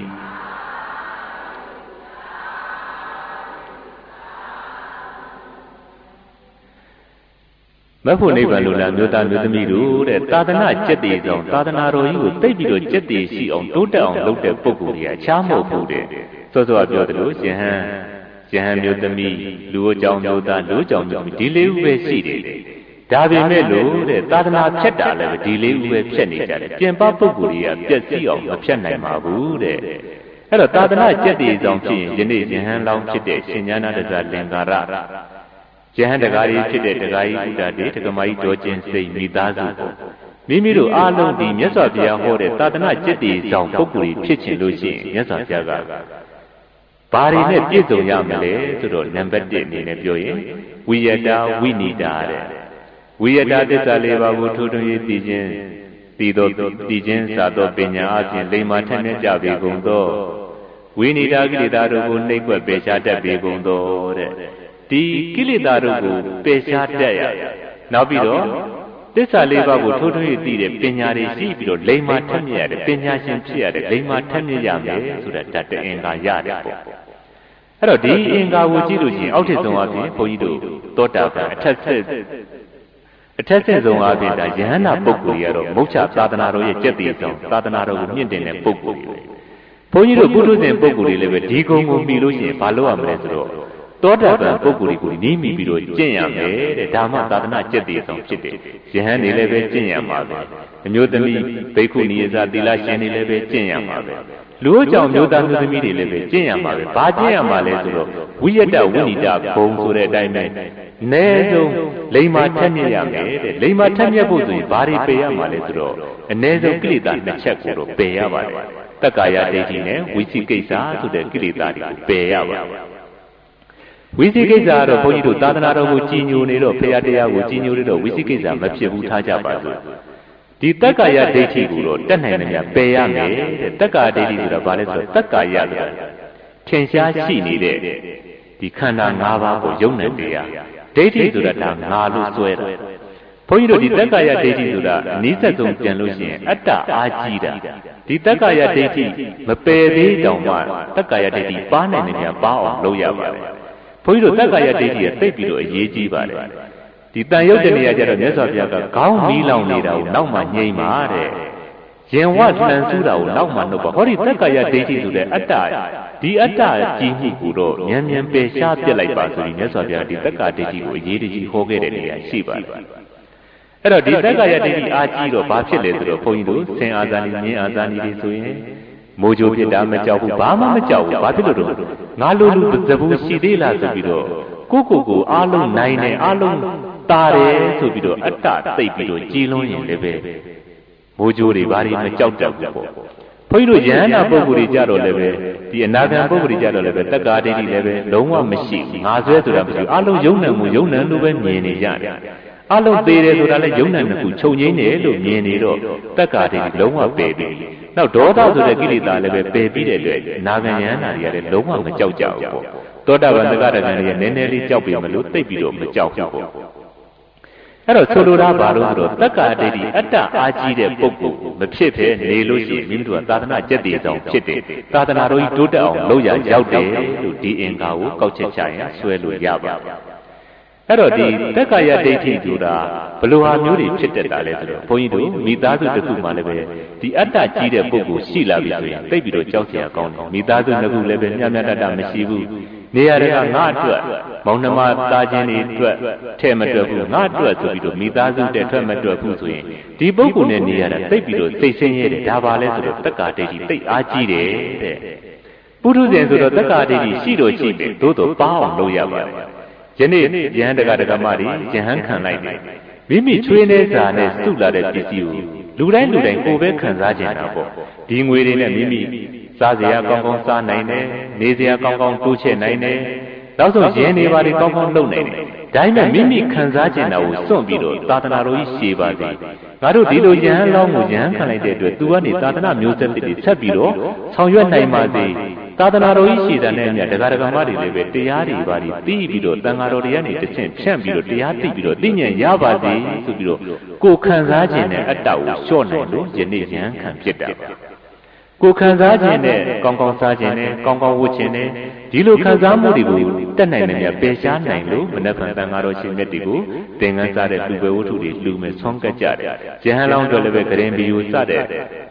မဖို့နိဗ္ဗာန်လိုလားမြို့သားမြို့သမီးတို့တဲ့သာသနာကျက်တည်ဆောင်သာသနာတော်ကြီးကိုသိပြီးတော့ကျက်တည်ရှိအောင်တိုးတက်အောင်လုပ်တဲ့ပုဂ္ဂိုလ်ကြီးအခြားမဟုတ်ဘူးတဲ့စောစောပြောသလိုယဟန်ယဟန်မျိုးသမီးလူအကြောင်းမျိုးသားလူအကြောင်းမျိုးဒီလေးဦးပဲရှိတယ်ဒါပေမဲ့လို့တဲ့သာသနာဖြတ်တာလည်းဒီလေးဦးပဲဖြတ်နေကြတယ်ပြင်ပပုဂ္ဂိုလ်တွေကပြည့်စည်အောင်မဖြတ်နိုင်ပါဘူးတဲ့အဲ့တော့သာသနာကျက်တည်ဆောင်ဖြစ်ရင်ယနေ့ယဟန်လောင်းဖြစ်တဲ့ရှင်ညာနာတဇာလင်္ကာရယဟန်တကားကြီးဖြစ်တဲ့တကားကြီးဥဒ္ဒတေတက္ကမကြီးတော်ကျင်စိတ်မိသားစုမိမိတို့အားလုံးဒီမြတ်စွာဘုရားဟောတဲ့သာသနာကျက်တည်ဆောင်ပုဂ္ဂိုလ်ဖြစ်ခြင်းလို့ရှိရင်မြတ်စွာဘုရားကဘာတွေနဲ့ပြည့်စုံရမလဲဆိုတော့နံပါတ်1အနေနဲ့ပြောရင်ဝိယတာဝိနိတာတဲ့ဝိယတာသစ္စာ၄ပါးကိုထိုးထွင်း၍သိခြင်းသာသောပညာအပြင်လိမ္မာထက်မြက်ကြပေကုန်သောဝိနိတာကိလေသာတို့ကိုနှိပ်ကွက်ပယ်ရှားတတ်ပေကုန်သောတဲ့ဒီကိလေသာတို့ကိုပယ်ရှားတတ်ရနောက်ပြီးတော့သစ္စာ၄ပါးကိုထိုးထွင်း၍သိတဲ့ပညာတွေရှိပြီးတော့လိမ္မာထက်မြက်ရတဲ့ပညာရှင်ဖြစ်ရတဲ့လိမ္မာထက်မြက်ရမယ်ဆိုတာတတ်တဲ့အင်္ဂါရတယ်ပေါ့အဲ့တော့ဒီအင်္ဂါကိုကြည့်လို့ရှိရင်အောက်ထစ်ဆုံးအပြင်ဘုန်းကြီးတို့သောတာပန်အထက်ဆင့်ဆုံးအပြင်ဒါယဟန္တာပုဂ္ဂိုလ်ကြီးကတော့မုတ်ချသာသနာတော်ရဲ့ကျက်တည်ဆောင်သာသနာတော်ကိုမြင့်တင်တဲ့ပုဂ္ဂိုလ်ကြီးဘုန်းကြီးတို့ပုထုဇဉ်ပုဂ္ဂိုလ်တွေလည်းပဲဒီကုံကိုမှီလို့ရှိရင်ဘာလုပ်ရမလဲဆိုတော့သောတာပန်ပုဂ္ဂိုလ်တွေကိုနီးမိပြီးတော့ကျင့်ရမယ်တဲ့ဒါမှသာသနာကျက်တည်ဆောင်ဖြစ်တယ်ယဟန်တွေလည်းပဲကျင့်ရမှာပဲအမျိုးသမီးဘိက္ခုနီယဇသီလရှင်တွေလည်းပဲကျင့်ရမှာပဲလူအကြောင်းမျိုးသားမျိုးသမီးတွေလည်းပဲကျင့်ရမှာပဲဘာကျင့်ရမှာလဲဆိုတော့ဝိယတဝိနိတဘုံဆိုတဲ့အတိုင်းပဲအနည်းဆုံးလိမ္မာထက်မြက်ရမယ်တဲ့လိမ္မာထက်မြက်ဖို့ဆိုရင်ဘာတွေပယ်ရမှာလဲဆိုတော့အနည်းဆုံးကိလေသာ2ချက်ကိုတော့ပယ်ရပါတယ်တက္ကာယဒိဋ္ဌိနဲ့ဝိသိကိစ္စဆိုတဲ့ကိလေသာတွေကိုပယ်ရပါတယ်ဝိသိကိစ္စကတော့ဘုန်းကြီးတို့သာသနာတော်ကိုကြည်ညိုနေတော့ဘုရားတရားကိုကြည်ညိုနေတော့ဝိသိကိစ္စမဖြစ်ဘူးထားကြပါစို့ဒီတက္ကာယဒိဋ္ဌိကိုတော့တတ်နိုင်တယ်များပယ်ရမယ်တဲ့တက္ကာဒိဋ္ဌိဆိုတာဘာလဲဆိုတော့တက္ကာယဆိုတာထင်ရှားရှိနေတဲ့ဒီခန္ဓာ၅ပါးကိုယုံနဲ့တရားဒိဋ္ဌိဆိုတာဒါငါလို့စွဲတာဘုန်းကြီးတို့ဒီတက္ကာယဒိဋ္ဌိဆိုတာအနည်းဆက်ဆုံးပြန်လို့ရှိရင်အတ္တအာကြီးတာဒီတက္ကာယဒိဋ္ဌိမပယ်သေးတောင်မှတက္ကာယဒိဋ္ဌိပါနိုင်တယ်များပါအောင်လုပ်ရပါတယ်ဘုန်းကြီးတို့တက္ကာယဒိဋ္ဌိရဲ့သိပြီးတော့အရေးကြီးပါတယ်ဒီတန်ရုပ်တဲ့နေရာကျတော့မြတ်စွာဘုရားကခေါင်းမီးလောင်နေတာကိုနောက်မှငြိမ်းပါတဲ့ရင်ဝလှန်ဆူးတာကိုနောက်မှနှုတ်ပါဟောဒီတက္ကာယဒိဋ္ဌိဆိုတဲ့အတ္တဒီအတ္တကြီးမှုကိုတော့မြန်မြန်ပယ်ရှားပြစ်လိုက်ပါဆိုပြီးမြတ်စွာဘုရားဒီတက္ကာဒိဋ္ဌိကိုအရေးတကြီးဟောခဲ့တဲ့နေရာရှိပါတယ်အဲ့တော့ဒီတက္ကာယဒိဋ္ဌိအားကြီးတော့ဘာဖြစ်လဲဆိုတော့ဘုန်းကြီးတို့ဆင်အာဇာနည်မြင်းအာဇာနည်တွေဆိုရင်မိုးကြိုးပြစ်တာမကြောက်ဘူးဘာမှမကြောက်ဘူးဘာဖြစ်လို့တော့ငါလိုလူသဘူရှိသေးလားဆိုပြီးတော့ကိုအားလုံးနိုင်တယ်အားလုံးတာတယ်ဆိုပြီးတော့အတ္တသိပ်ပြီးတော့ကြီးလွန်းရင်လည်းပဲမိုးကြိုးတွေဘာတွေမကြောက်တတ်ဘူးပေါ့ဘုန်းကြီးတို့ယဟန္တာပုဂ္ဂိုလ်တွေကြတော့လည်းပဲဒီအနာဂံပုဂ္ဂိုလ်တွေကြတော့လည်းပဲတက္ကာဒိဋ္ဌိလည်းပဲလုံးဝမရှိဘူးငါဆွဲဆိုတာမရှိဘူးအားလုံးယုံနံမှုယုံနံလို့ပဲမြင်နေကြတယ်အားလုံးသေးတယ်ဆိုတာလည်းယုံနံတစ်ခုချုပ်ငိမ့်တယ်လို့မြင်နေတော့တက္ကာဒိဋ္ဌိလုံးဝပယ်ပြီးနောက်ဒေါသဆိုတဲ့ကိလေသာလည်းပဲပယ်ပြီးတဲ့အတွက်နာဂံယဟန္တာတွေကလည်းလုံးဝမကြောက်ကြဘူးပေါ့သောတာပန်သက္ကရကံတွေကနည်းနည်းလေးကြောက်ပြီမလို့သိပ်ပြီးတော့မကြောက်ဘူးပေါ့အဲ့တော့ဆိုလိုတာဘာလို့ဆိုတော့တက္ကာဒိဋ္ဌိအတ္တအားကြီးတဲ့ပုဂ္ဂိုလ်မဖြစ်ဘဲနေလို့ရှိရင်မိမိတို့ကသာသနာကျက်တည်ဆောင်ဖြစ်တယ်သာသနာတော်ကြီးတိုးတက်အောင်လုပ်ရရောက်တယ်လို့ဒီအင်္ဂါကိုကောက်ချက်ချရင်ဆွဲလို့ရပါအဲ့တော့ဒီတက္ကာယဒိဋ္ဌိဆိုတာဘလို့ဟာမျိုးတွေဖြစ်တတ်တာလဲဆိုတော့ဘုန်းကြီးတို့မိသားစုတစ်ခုမှလည်းပဲဒီအတ္တကြီးတဲ့ပုဂ္ဂိုလ်ရှိလာပြီဆိုရင်သိပြီးတော့ကြောက်စရာကောင်းတယ်မိသားစုတစ်ခုလည်းပဲမျှမျှတတမရှိဘူးနေရာတွေကငါအတွက်မောင်နှမသားချင်းတွေအတွက်ထဲ့မတွက်ဘူးငါအတွက်ဆိုပြီးတော့မိသားစုတဲ့ထွက်မတွက်ဘူးဆိုရင်ဒီပုဂ္ဂိုလ်နဲ့နေရတာသိပြီးတော့စိတ်ဆင်းရဲတယ်ဒါပါလဲဆိုတော့တက္ကာဒိဋ္ဌိသိအားကြီးတယ်တဲ့ပုထုဇဉ်ဆိုတော့တက္ကာဒိဋ္ဌိရှိတော့ရှိတယ်သို့တော့ပါအောင်လုပ်ရပါတယ်ယနေ့ယဟန်တက္ကဒကမတွေယဟန်ခံလိုက်တယ်မိမိချွေးနေစာနဲ့စုလာတဲ့ပစ္စည်းကိုလူတိုင်းကိုပဲခံစားကြတာပေါ့ဒီငွေတွေနဲ့မိမိစားစရာကောင်းကောင်းစားနိုင်တယ်နေစရာကောင်းကောင်းတိုးချဲ့နိုင်တယ်နောက်ဆုံးရင်းနေပါလေကောင်းကောင်းလုပ်နိုင်တယ်ဒါပေမဲ့မိမိခံစားကြတာကိုစွန့်ပြီးတော့သာသနာတော်ကြီးရှည်ပါစေငါတို့ဒီလိုယဟန်လောင်းကိုယဟန်ခံလိုက်တဲ့အတွက်သူကနေသာသနာမျိုးဆက်တွေဆက်ပြီးတော့ဆောင်ရွက်နိုင်ပါစေသာသနာတော်ကြီးရှည်တဲ့နဲ့အမြဒကာဒကာမတွေလည်းပဲတရားတွေပါပြီးသိပြီးတော့တန်ဃာတော်တွေကနေတစ်ချက်ဖြန့်ပြီးတော့တရားသိပြီးတော့သိဉာဏ်ရပါစေဆိုပြီးတော့ကိုခံစားခြင်းနဲ့အတ္တကိုလျှော့နိုင်လို့ယနေ့ယဟန်ခံဖြစ်တာပါကိုခံစားခြင်းနဲ့ကောင်းကောင်းစားခြင်းနဲ့ကောင်းကောင်းဝတ်ခြင်းနဲ့ဒီလိုခံစားမှုတွေကိုတက်နိုင်တယ်များပယ်ရှားနိုင်လို့မနက်ဖြန်တန်ဃာတော်ရှင်မြတ်တွေကိုသင်္ကန်းစားတဲ့လူပဲဝတ္ထုတွေလူမဲ့ဆွမ်းကပ်ကြတယ်ယဟန်လောင်းတို့လည်းပဲဂရင်ဘီယိုစတဲ့ပ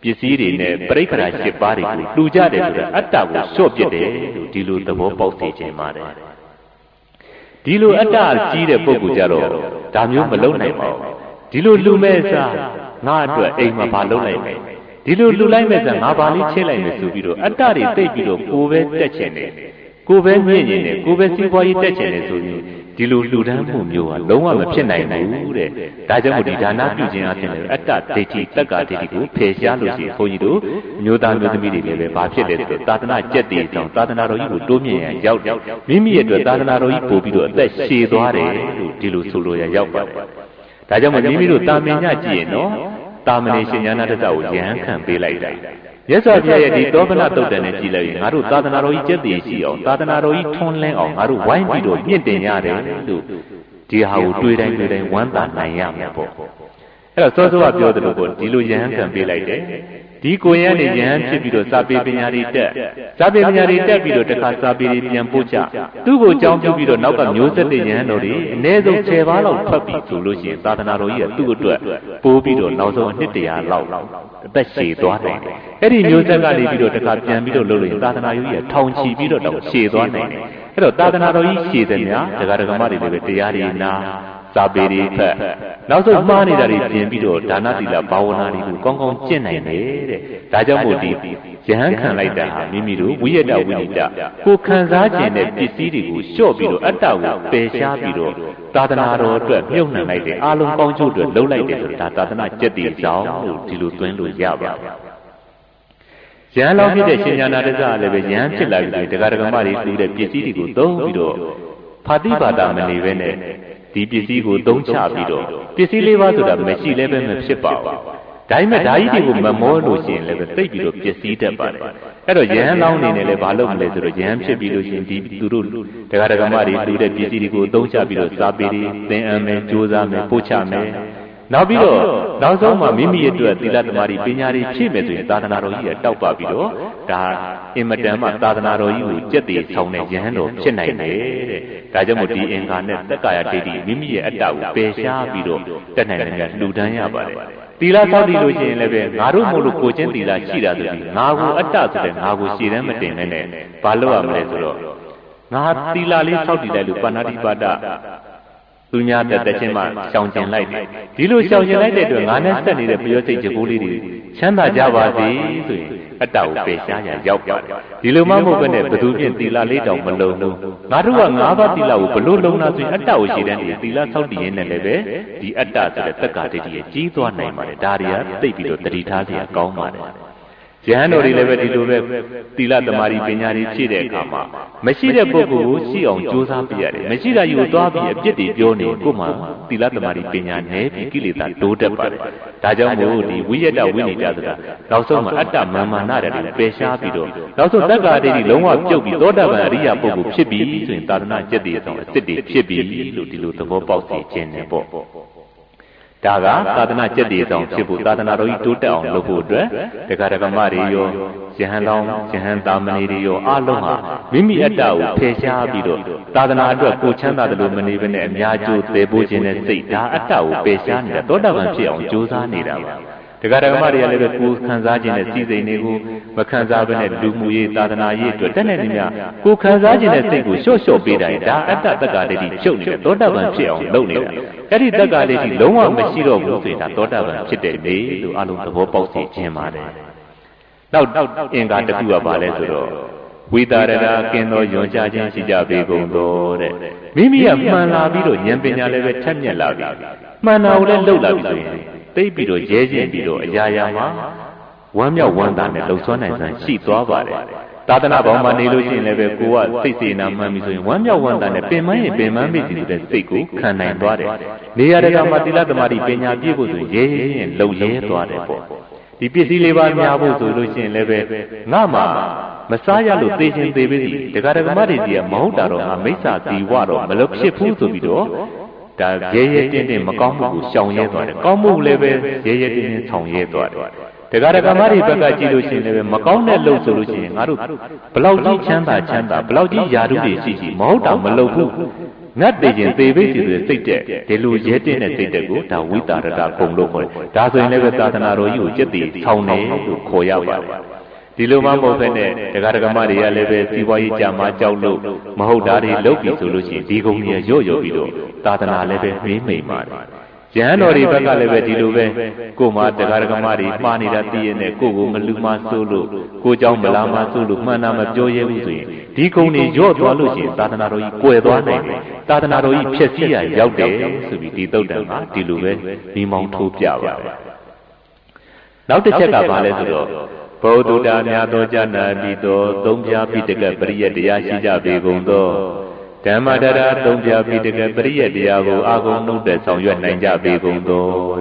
စ္စည်းတွေနဲ့ပြိခရာ၈ပါးတွေကိုတူကြတယ်ဆိုတော့အတ္တကိုလျှော့ပြစ်တယ်လို့ဒီလိုသဘောပေါက်စေခြင်းပါတယ်ဒီလိုအတ္တကြီးတဲ့ပုဂ္ဂိုလ်ကြတော့ဒါမျိုးမလုပ်နိုင်ပါဘူးဒီလိုလူမဲ့စားငါအတွက်အိမ်မှာဘာလုပ်လိုက်မယ်ဒီလိုလူလိုက်မဲ့စားငါဘာလေးချဲလိုက်မယ်ဆိုပြီးတော့အတ္တတွေသိပ်ပြီးတော့ကိုယ်ပဲတက်ချင်တယ်ကိုယ်ပဲမြင့်နေတယ်ကိုယ်ပဲစီးပွားရေးတက်ချင်တယ်ဆိုရင်ဒီလိုလူတန်းမှုမျိုးဟာလုံးဝမဖြစ်နိုင်ဘူးတဲ့ဒါကြောင့်မို့ဒီဒါနပြုခြင်းအပြင်လည်းအတ္တဒိဋ္ဌိတက္ကာဒိဋ္ဌိကိုဖယ်ရှားလို့ရှိရင်ဘုန်းကြီးတို့မျိုးသားမျိုးသမီးတွေလည်းပဲဘာဖြစ်လဲဆိုတော့သာသနာကျက်တည်ဆောင်သာသနာတော်ကြီးကိုတိုးမြင့်ရန်ရောက်တယ်မိမိရဲ့အတွက်သာသနာတော်ကြီးပို့ပြီးတော့အသက်ရှည်သွားတယ်လို့ဒီလိုဆိုလိုရရောက်ပါတယ်ဒါကြောင့်မို့မိမိတို့တာမင်ညကြည့်ရင်နော်တာမဏေရှင်ညာနာတ္တကိုယဟန်ခံပေးလိုက်တာမြတ်စွာဘုရားရဲ့ဒီတောပနတုတ်တန်နဲ့ကြည်လိုက်ရင်ငါတို့သာသနာတော်ကြီးကျက်တည်ရှိအောင်သာသနာတော်ကြီးထွန်းလင်းအောင်ငါတို့ဝိုင်းပြီးတော့မြင့်တင်ရတယ်လို့ဒီဟာကိုတွေးတိုင်းဝမ်းသာနိုင်ရမယ်ပေါ့အဲ့တော့စောစောကပြောသလိုပေါ့ဒီလိုယဟန်ခံပေးလိုက်တယ်ဒီကိုရန်နေယဟန်ဖြစ်ပြီးတော့စာပေပညာတွေတက်စာပေပညာတွေတက်ပြီးတော့တခါစာပေတွေပြန်ပို့ချသူ့ကိုအကြောင်းပြုပြီးတော့နောက်ကမျိုးဆက်တဲ့ယဟန်တော်တွေအ ਨੇ ဆုံး10ပါးလောက်ဖတ်ပြီးဆိုလို့ရှိရင်သာသနာတော်ကြီးကသူ့အတွက်ပို့ပြီးတော့နောက်ဆုံးအနှစ်100လောက်အသက်ရှည်သွားတယ်အဲ့ဒီမျိုးဆက်ကနေပြီးတော့တခါပြန်ပြီးတော့လုပ်လို့ရင်သာသနာတော်ကြီးကထောင်ချီပြီးတော့တောင်ရှည်သွားနိုင်တယ်အဲ့တော့သာသနာတော်ကြီးရှည်တယ်များဒကာဒကမတွေလည်းပဲတရားတွေနာစာပေတွေဖတ်နောက်ဆုံးမှားနေတာတွေပြင်ပြီးတော့ဒါနသီလဘာဝနာတွေကိုကောင်းကောင်းကျင့်နိုင်တယ်တဲ့ဒါကြောင့်မို့ဒီယဟန်ခံလိုက်တာဟာမိမိတို့ဝိယတဝိနိတကိုခံစားခြင်းတဲ့ပစ္စည်းတွေကိုလျှော့ပြီးတော့အတ္တကိုပယ်ရှားပြီးတော့သာသနာတော်အတွက်မြုပ်နှံလိုက်တဲ့အာလုံးပေါင်းချုပ်အတွက်လှုပ်လိုက်တယ်ဆိုတာဒါသာသနာကျက်တည်ဆောင်လို့ဒီလိုသွင်းလို့ရပါတယ်ယဟန်လောင်းဖြစ်တဲ့ရှင်ညာနာတစ္ဆာလည်းပဲယဟန်ဖြစ်လာပြီးဒကာဒကမတွေလူတဲ့ပစ္စည်းတွေကိုသုံးပြီးတော့ဖာတိပါဒမနေပဲနဲ့ဒီပစ္စည်းကိုသုံးချပြီးတော့ပစ္စည်းလေးပါးဆိုတာမရှိလည်းပဲမဖြစ်ပါဘူး။ဒါပေမဲ့ဓာကြီးတွေကိုမမောလို့ရှိရင်လည်းပဲသိပ်ပြီးတော့ပစ္စည်းတတ်ပါတယ်။အဲ့တော့ယဟန်လောင်းနေနဲ့လည်းဘာလုပ်မလဲဆိုတော့ယဟန်ဖြစ်ပြီးလို့ရှိရင်ဒီသူတို့ဒကာဒကမတွေလူတဲ့ပစ္စည်းတွေကိုသုံးချပြီးတော့စာပေတွေသင်အပ်မယ်၊ကြိုးစားမယ်၊ပို့ချမယ်။နောက်ပြီးတော့နောက်ဆုံးမှမိမိရဲ့အတွက်သီလသမารီပညာတွေဖြည့်မယ်ဆိုရင်သာသနာတော်ကြီးကတောက်ပပြီးတော့ဒါအင်မတန်မှသာသနာတော်ကြီးကိုကြက်တည်ဆောင်တဲ့ယဟန်တော်ဖြစ်နိုင်တယ်တဲ့ဒါကြောင့်မို့ဒီအင်္ဂါနဲ့တက္ကာယဒိဋ္ဌိမိမိရဲ့အတ္တကိုပယ်ရှားပြီးတော့တက်နိုင်တယ်လှူဒန်းရပါတယ်သီလဆောက်တည်လို့ရှိရင်လည်းပဲငါတို့မို့လို့ကိုချင်းသီလရှိတာဆိုပြီးငါကိုအတ္တဆိုတဲ့ငါကိုရှည်တမ်းမတင်နဲ့ဘာလို့ရမလဲဆိုတော့ငါသီလလေးဆောက်တည်လိုက်လို့ပါဏာတိပါဒသူများတက်ချင်းမှရှောင်ကျင်လိုက်တယ်ဒီလိုရှောင်ကျင်လိုက်တဲ့အတွက်ငါနဲ့ဆက်နေတဲ့ပျောစိတ်ကြိုးလေးတွေချမ်းသာကြပါစေဆိုရင်အတ္တကိုပယ်ရှားရရောက်ပါတယ်ဒီလိုမှမဟုတ်ဘဲနဲ့ဘသူဖြင့်သီလလေးတောင်မလုံဘူးငါတို့က၅ပါးသီလကိုဘလို့လုံတာဆိုရင်အတ္တကိုရှိတဲ့သီလဆောက်တည်ရင်းနဲ့လည်းပဲဒီအတ္တဆိုတဲ့တက္ကာဒိဋ္ဌိရဲ့ကြီးသွားနိုင်ပါတယ်ဒါတွေကသိပြီးတော့တတိထားစရာကောင်းပါတယ်ယဟန်တော်တွေလည်းပဲဒီလိုပဲသီလသမารီပညာတွေဖြည့်တဲ့အခါမှာမရှိတဲ့ပုဂ္ဂိုလ်ကိုရှိအောင်ကြိုးစားပြရတယ်မရှိတာယူသွားပြီးအပြစ်တွေပြောနေကိုယ်မှသီလသမารီပညာနဲ့ပြီးကိလေသာတိုးတက်ပါတယ်ဒါကြောင့်မို့ဒီဝိယတဝိနိတဆိုတာနောက်ဆုံးမှာအတ္တမာမာနတွေပယ်ရှားပြီးတော့နောက်ဆုံးတက္ကာဒိဋ္ဌိလုံးဝပြုတ်ပြီးသောတာပန်အရိယပုဂ္ဂိုလ်ဖြစ်ပြီးဆိုရင်သာသနာကျက်တည်ဆောင်အစ်စ်တွေဖြစ်ပြီးလို့ဒီလိုသဘောပေါက်စေခြင်းနဲ့ပေါ့ဒါကသာသနာကျက်တည်ဆောင်ဖြစ်ဖို့သာသနာတော်ကြီးတိုးတက်အောင်လုပ်ဖို့အတွက်ဒကာဒကမတွေရောယဟန်လောင်းယဟန်သာမဏေတွေရောအလုံးဟာမိမိအတ္တကိုဖယ်ရှားပြီးတော့သာသနာအတွက်ကိုချမ်းသာတယ်လို့မနေဘဲနဲ့အများကျိုးသေဖို့ခြင်းနဲ့စိတ်ဒါအတ္တကိုပယ်ရှားနေတာသောတာပန်ဖြစ်အောင်ကြိုးစားနေတာပါဒကာဒကမတွေကလည်းကိုခံစားခြင်းနဲ့စီစိန်တွေကိုမခံစားဘဲနဲ့လူမှုရေးသာသနာရေးအတွက်တက်နေနေများကိုခံစားခြင်းနဲ့စိတ်ကိုလျှော့လျှော့ပေးတိုင်းဒါအတ္တတက္ကာဒိဋ္ဌိချုပ်နေတဲ့သောတာပန်ဖြစ်အောင်လုပ်နေတာအဲ့ဒီတက္ကာဒိဋ္ဌိလုံးဝမရှိတော့ဘူးဆိုရင်ဒါသောတာပန်ဖြစ်တယ်လေလို့အလုံးသဘောပေါက်စေခြင်းပါတယ်နောက်အင်္ဂါတစ်ခုကဘာလဲဆိုတော့ဝိတာရတာကင်းသောယွန်ချခြင်းရှိကြပေကုန်သောတဲ့မိမိကမှန်လာပြီးတော့ဉာဏ်ပညာလည်းပဲထက်မြက်လာပြီမှန်တာကိုလည်းလှုပ်လာပြီဆိုရင်သိပြီးတော့ရဲကျင်ပြီးတော့အရာရာမှာဝမ်းမြောက်ဝမ်းသာနဲ့လှုပ်ဆွမ်းနိုင်စွမ်းရှိသွားပါတယ်သာသနာပေါင်းမှာနေလို့ရှိရင်လည်းပဲကိုကစိတ်စေနာမှန်ပြီဆိုရင်ဝမ်းမြောက်ဝမ်းသာနဲ့ပင်မရင်ပင်မမိစီတဲ့စိတ်ကိုခံနိုင်သွားတယ်နေရာတကာမှာသီလသမารိပညာပြည့်ဖို့ဆိုရဲရဲရင်လှုပ်ရဲသွားတယ်ပေါ့ဒီပစ္စည်းလေးပါးများဖို့ဆိုလို့ရှိရင်လည်းပဲငါမှမစားရလို့သေခြင်းသေပြီဒကာဒကမတွေကြီးကမဟုတ်တာတော့ငါမိစ္ဆာသီဝတော့မလို့ဖြစ်ဘူးဆိုပြီးတော့ဒါရဲရဲတင်းတင်းမကောင်းမှုကိုရှောင်ရဲသွားတယ်ကောင်းမှုလည်းပဲရဲရဲတင်းတင်းဆောင်ရဲသွားတယ်ဒကာဒကမတွေဘက်ကကြည့်လို့ရှိရင်လည်းမကောင်းတဲ့လို့ဆိုလို့ရှိရင်ငါတို့ဘလောက်ကြီးချမ်းသာဘလောက်ကြီးယာရုတွေရှိမဟုတ်တာမလုပ်ဘူး ngắt để diện tê với sự xây trẻ để lùi dễ trên là xây trẻ của ta quý ta đã cùng lúc rồi ta rồi này ta thà rồi yêu chết thì sau này khôi áo vậy đi lúc mà một bên này cái mà đi là về si vay chạm mà cháu lúc mà hậu đã đi lâu bị số lúc chỉ đi công nghiệp dỗ bị đồ ta thà là về mấy mà Jangan orang bakal lebih di luar. Kau mata gara kemari pani rati ini, kau ngeluh masuk lu, kau jauh melam masuk lu, mana macam je usui. Di kau ni jauh tua lu sih, tata naroi kau tua ni, tata naroi pesiya jauh deh, subi di tahu dah, di luar ni mau thup jawa. Lalu tercakap balik tu. Baudu dah nyado jana bido, domja bidega beriya dia sija begung tu. Dhamadara Tongja Pitaka Pariya Diyago Agong Nuda Songyuan Nanja Begung Do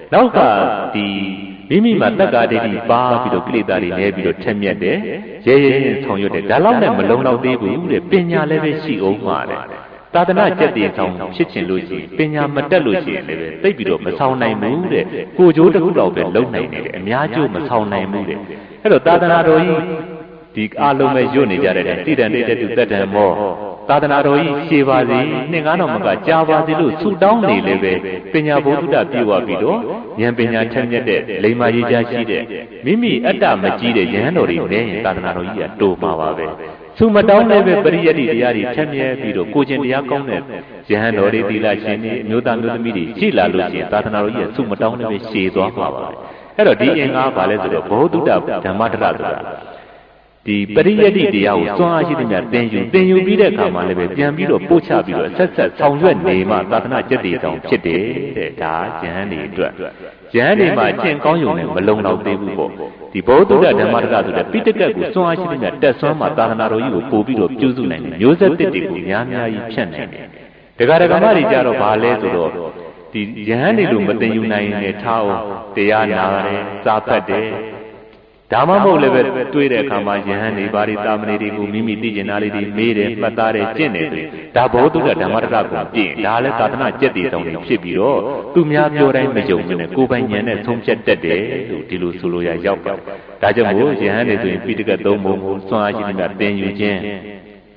Nauka Di Mimi Mataka Dedi Ba Bido Kilitari Ne Bido Temya De Ye Songyuan De Dalam Ne Malong Lau Debu De Pinya Leve Si Oma De Tadana Jati Song Shichin Lucy Pinya Matat Lucy Leve They Bido Masao Nai Mu De Kujo De Kulau Be Long Nai Ne Myajo Masao Nai Mu De Hello Tadana Roi Di Alume Juni Jare Tidan De Tu Tatan Mo Tadana Roi, Shivazi, Ningano Maka, Javazi, Sudan, Leve, Pena Boda, Piwa Bido, Yampena Chanyade, Lema Yajashide, Mimi, Adam, Majide, Yanori, Tadana Roi, Do Mawave. Suma down Leve, Bariadi, Yari, Chamia, Bido, Kojin Yakonet, Jahanori, Dila Shini, Nudan Midi, Chila Lucy, Tadana Roi, Suma down Leve, Shizo Mava. Hello, D.N.R. Valezo, Boduda, Tamadra. Di Pariyadi Diao, Swaji then you be the Kamale, Yambido, Pucha, Set, Songyuan name, Tatana Jedi, Chide, Da, Jani, Jani, my Chen Kong, Malone of Debu. The Bodu, the Marga, the Pitaka, Swaji, that Soma, Tanaro, Pubido, Juzulan, User Titiku, Yamia, Chen. The Garagamari Jaro Vale, the Jani room, but then you nine a Tao, the Yana, Sapade. Damamo level to the Kamajan, Bari Tamini, Mimi Dijanari, Made, Matare, Genet, Dabo to the Damaraka, Dale Katana Jetty on Shibiro, Tumia Yora Majon, Kubanyan, and some jet that day, to Tilu Suluya Yapa. Tajamu, Jan is in Pitica Domo, Swaji, then you jan.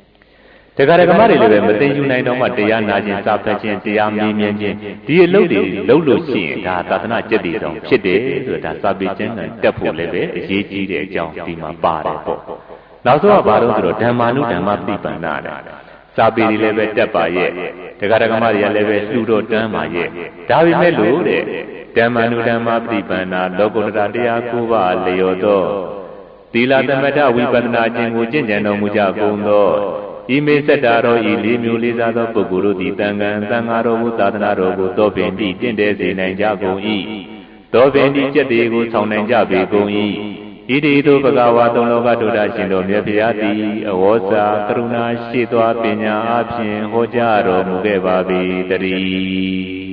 The Garagamari level, but then you nine on what they are Najin, Sapachin, the Yami, the Lodi, Lolo Shin, Tatana Jetty on Shide, the Sabijan and Depo level, Ji, John Tima Bar. Now so about Damanu, Damati Banana. Sabi level Depa ye, the Garagamari level Sudo Dama ye, Davi Melu, Damanu Damati Bana, Logo Radia Kuva, Leodo. Tila the Meta, we Banajin, Mujin, no Muja Gondo. Ime Sadaro, Ili Mulizado, Puguru, Tangan, Tangaro, Tadanaro, Dobendi, Tendesi, Nanjago E. Dobendi Jadigo, Sonanjabi, Go E. Idido Bagawa, Donoga, Dodashindo, Miapiati, Awosa, Karuna, Shitwa, Pena, Apshin, Hojaro, Mugebabi, Dari.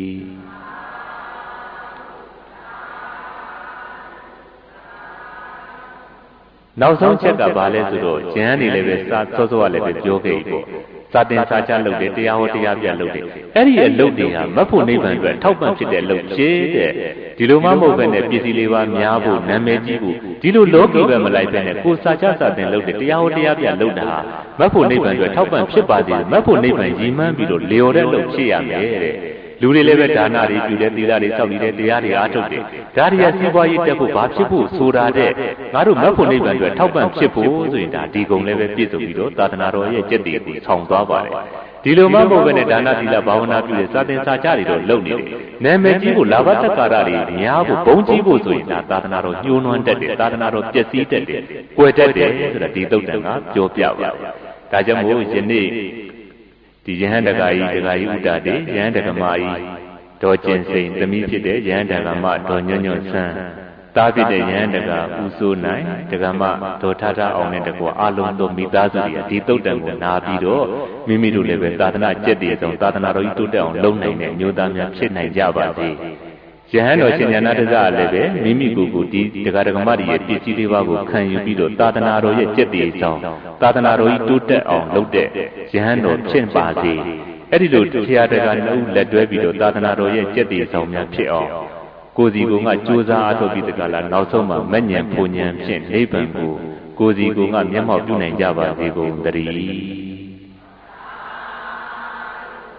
Now some check a ballet to do, Jenny Levis, Sozo Levis, Joke, Satin Sacha loaded, the Ahotia loaded. Any loading, Mapu Nivan, Taupan Chide, load shade, Dilumamo, and a busy liver, Miabu, Namejibu, Dilu Loki, Vermalite, and Kusacha Satin loaded, the Ahotia loader, Mapu Nivan, Taupan Chipadi, Mapu Nivan, Jiman, Bido, Leore, Chia, Luli level Danari, Dila, Saudi, Diari, Atote, Daria Sibai, Tapu, Bachipu, Sura de, Naru Mapu Nivan, Taupan Chipu, Digon level Piso, Tatanaro, Jetty, Songdava. Dilumamo, when a Dana Dila Bauna, Satin Sajari, Loni, Nemejibu, Lavata Karari, Niabu, Bonjibu, Tatanaro, Yuno, Tatanaro, Jessie, Poetet, the Tito Dana, Jopia, Tajamu, Jenny. The Yandagai, the Gayuda, Yandagamai, Dojin Saint, the Mipide, Yandagama, Donyon San, Tabi the Yandaga, Usunai, the Gama, Totata, on the Alundo Midazi, Tito Dango, Nabido, Mimidu Level, Tatana Jetty, on Tatanaro to down, Lone, New Damian, Chennai Java. Jahano Chenyanada Leve, Mimi Gugu, the Garagamari, Pisivago, can you be the Tatanaro Jetty song, Tatanaro to on Lode, Jahano Chenbazi, Edido Tiadagan, let Debido, Tatanaro Jetty song, Pio, Gozi Gunga, Juza, Atobitagala, Nausoma, Manyan, Punyan, Chen, Lebangu, Gozi Gunga, Yamau, Java, Digo, the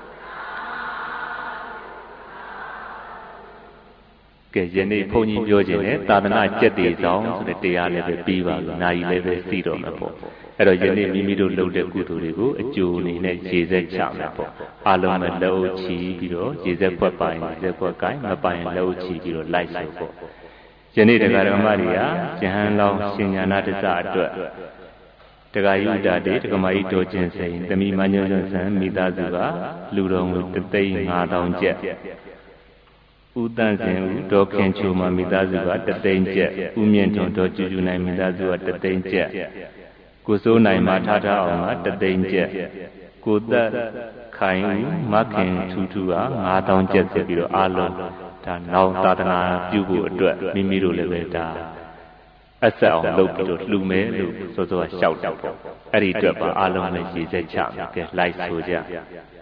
ယနေ့ဘုန်းကြီးပြောခြင်းနဲ့သာသနာကျက်တည်ဆောင်ဆိုတဲ့တရားလည်းပဲပြီးပါပြီ။နာရီလည်းပဲသိတော့မှာပေါ့။အဲ့တော့ယနေ့မိမိတို့လုပ်တဲ့ကုသိုလ်တွေကိုအကျိုးအနေနဲ့ရေစက်ချမယ်ပေါ့။အလုံးမဲ့လက်အုပ်ချီပြီးတော့ရေစက်ဖွက်ပိုင်ရေစက်ဖွက်ကိုင်းမပိုင်လက်အုပ်ချီပြီးတော့လိုက်ဆိုပေါ့။ယနေ့တရားဓမ္မတွေကယဟန်လောင်းရှင်ညာနာတစ္ဆအတွက်တက္ကယုဒတေတက္ကမဤတော်ချင်းစိန်တမိမညွန့်ဆန်မိသားစုကလူတော်ငွေ3,500,000ကျပ်ဦးတန့်စင်ဦးဒေါခင်ချိုမမိသားစုက3,000,000ကျပ်ဦးမြင့်ထွန်းဒေါ်ကျူကျူနိုင်မိသားစုက3,000,000ကျပ်ကိုစိုးနိုင်မထားထားအောင်က3,000,000ကျပ်ကိုသက်ခိုင်ဦးမခင်ထူးထူးက9,000ကျပ်ဆိုပြီးတော့အားလုံးဒါနောက်သာသနာပြုဖို့အတွက်မိမိတို့လည်းပဲဒါအဆက်အောင်လုပ်ပြီးတော့လှူမယ်လို့စောစောကရှောက်တော့ပေါ့အဲ့ဒီအတွက်ပါအားလုံးလည်းရည်စက်ချမယ်ကဲလိုက်ဆိုကြ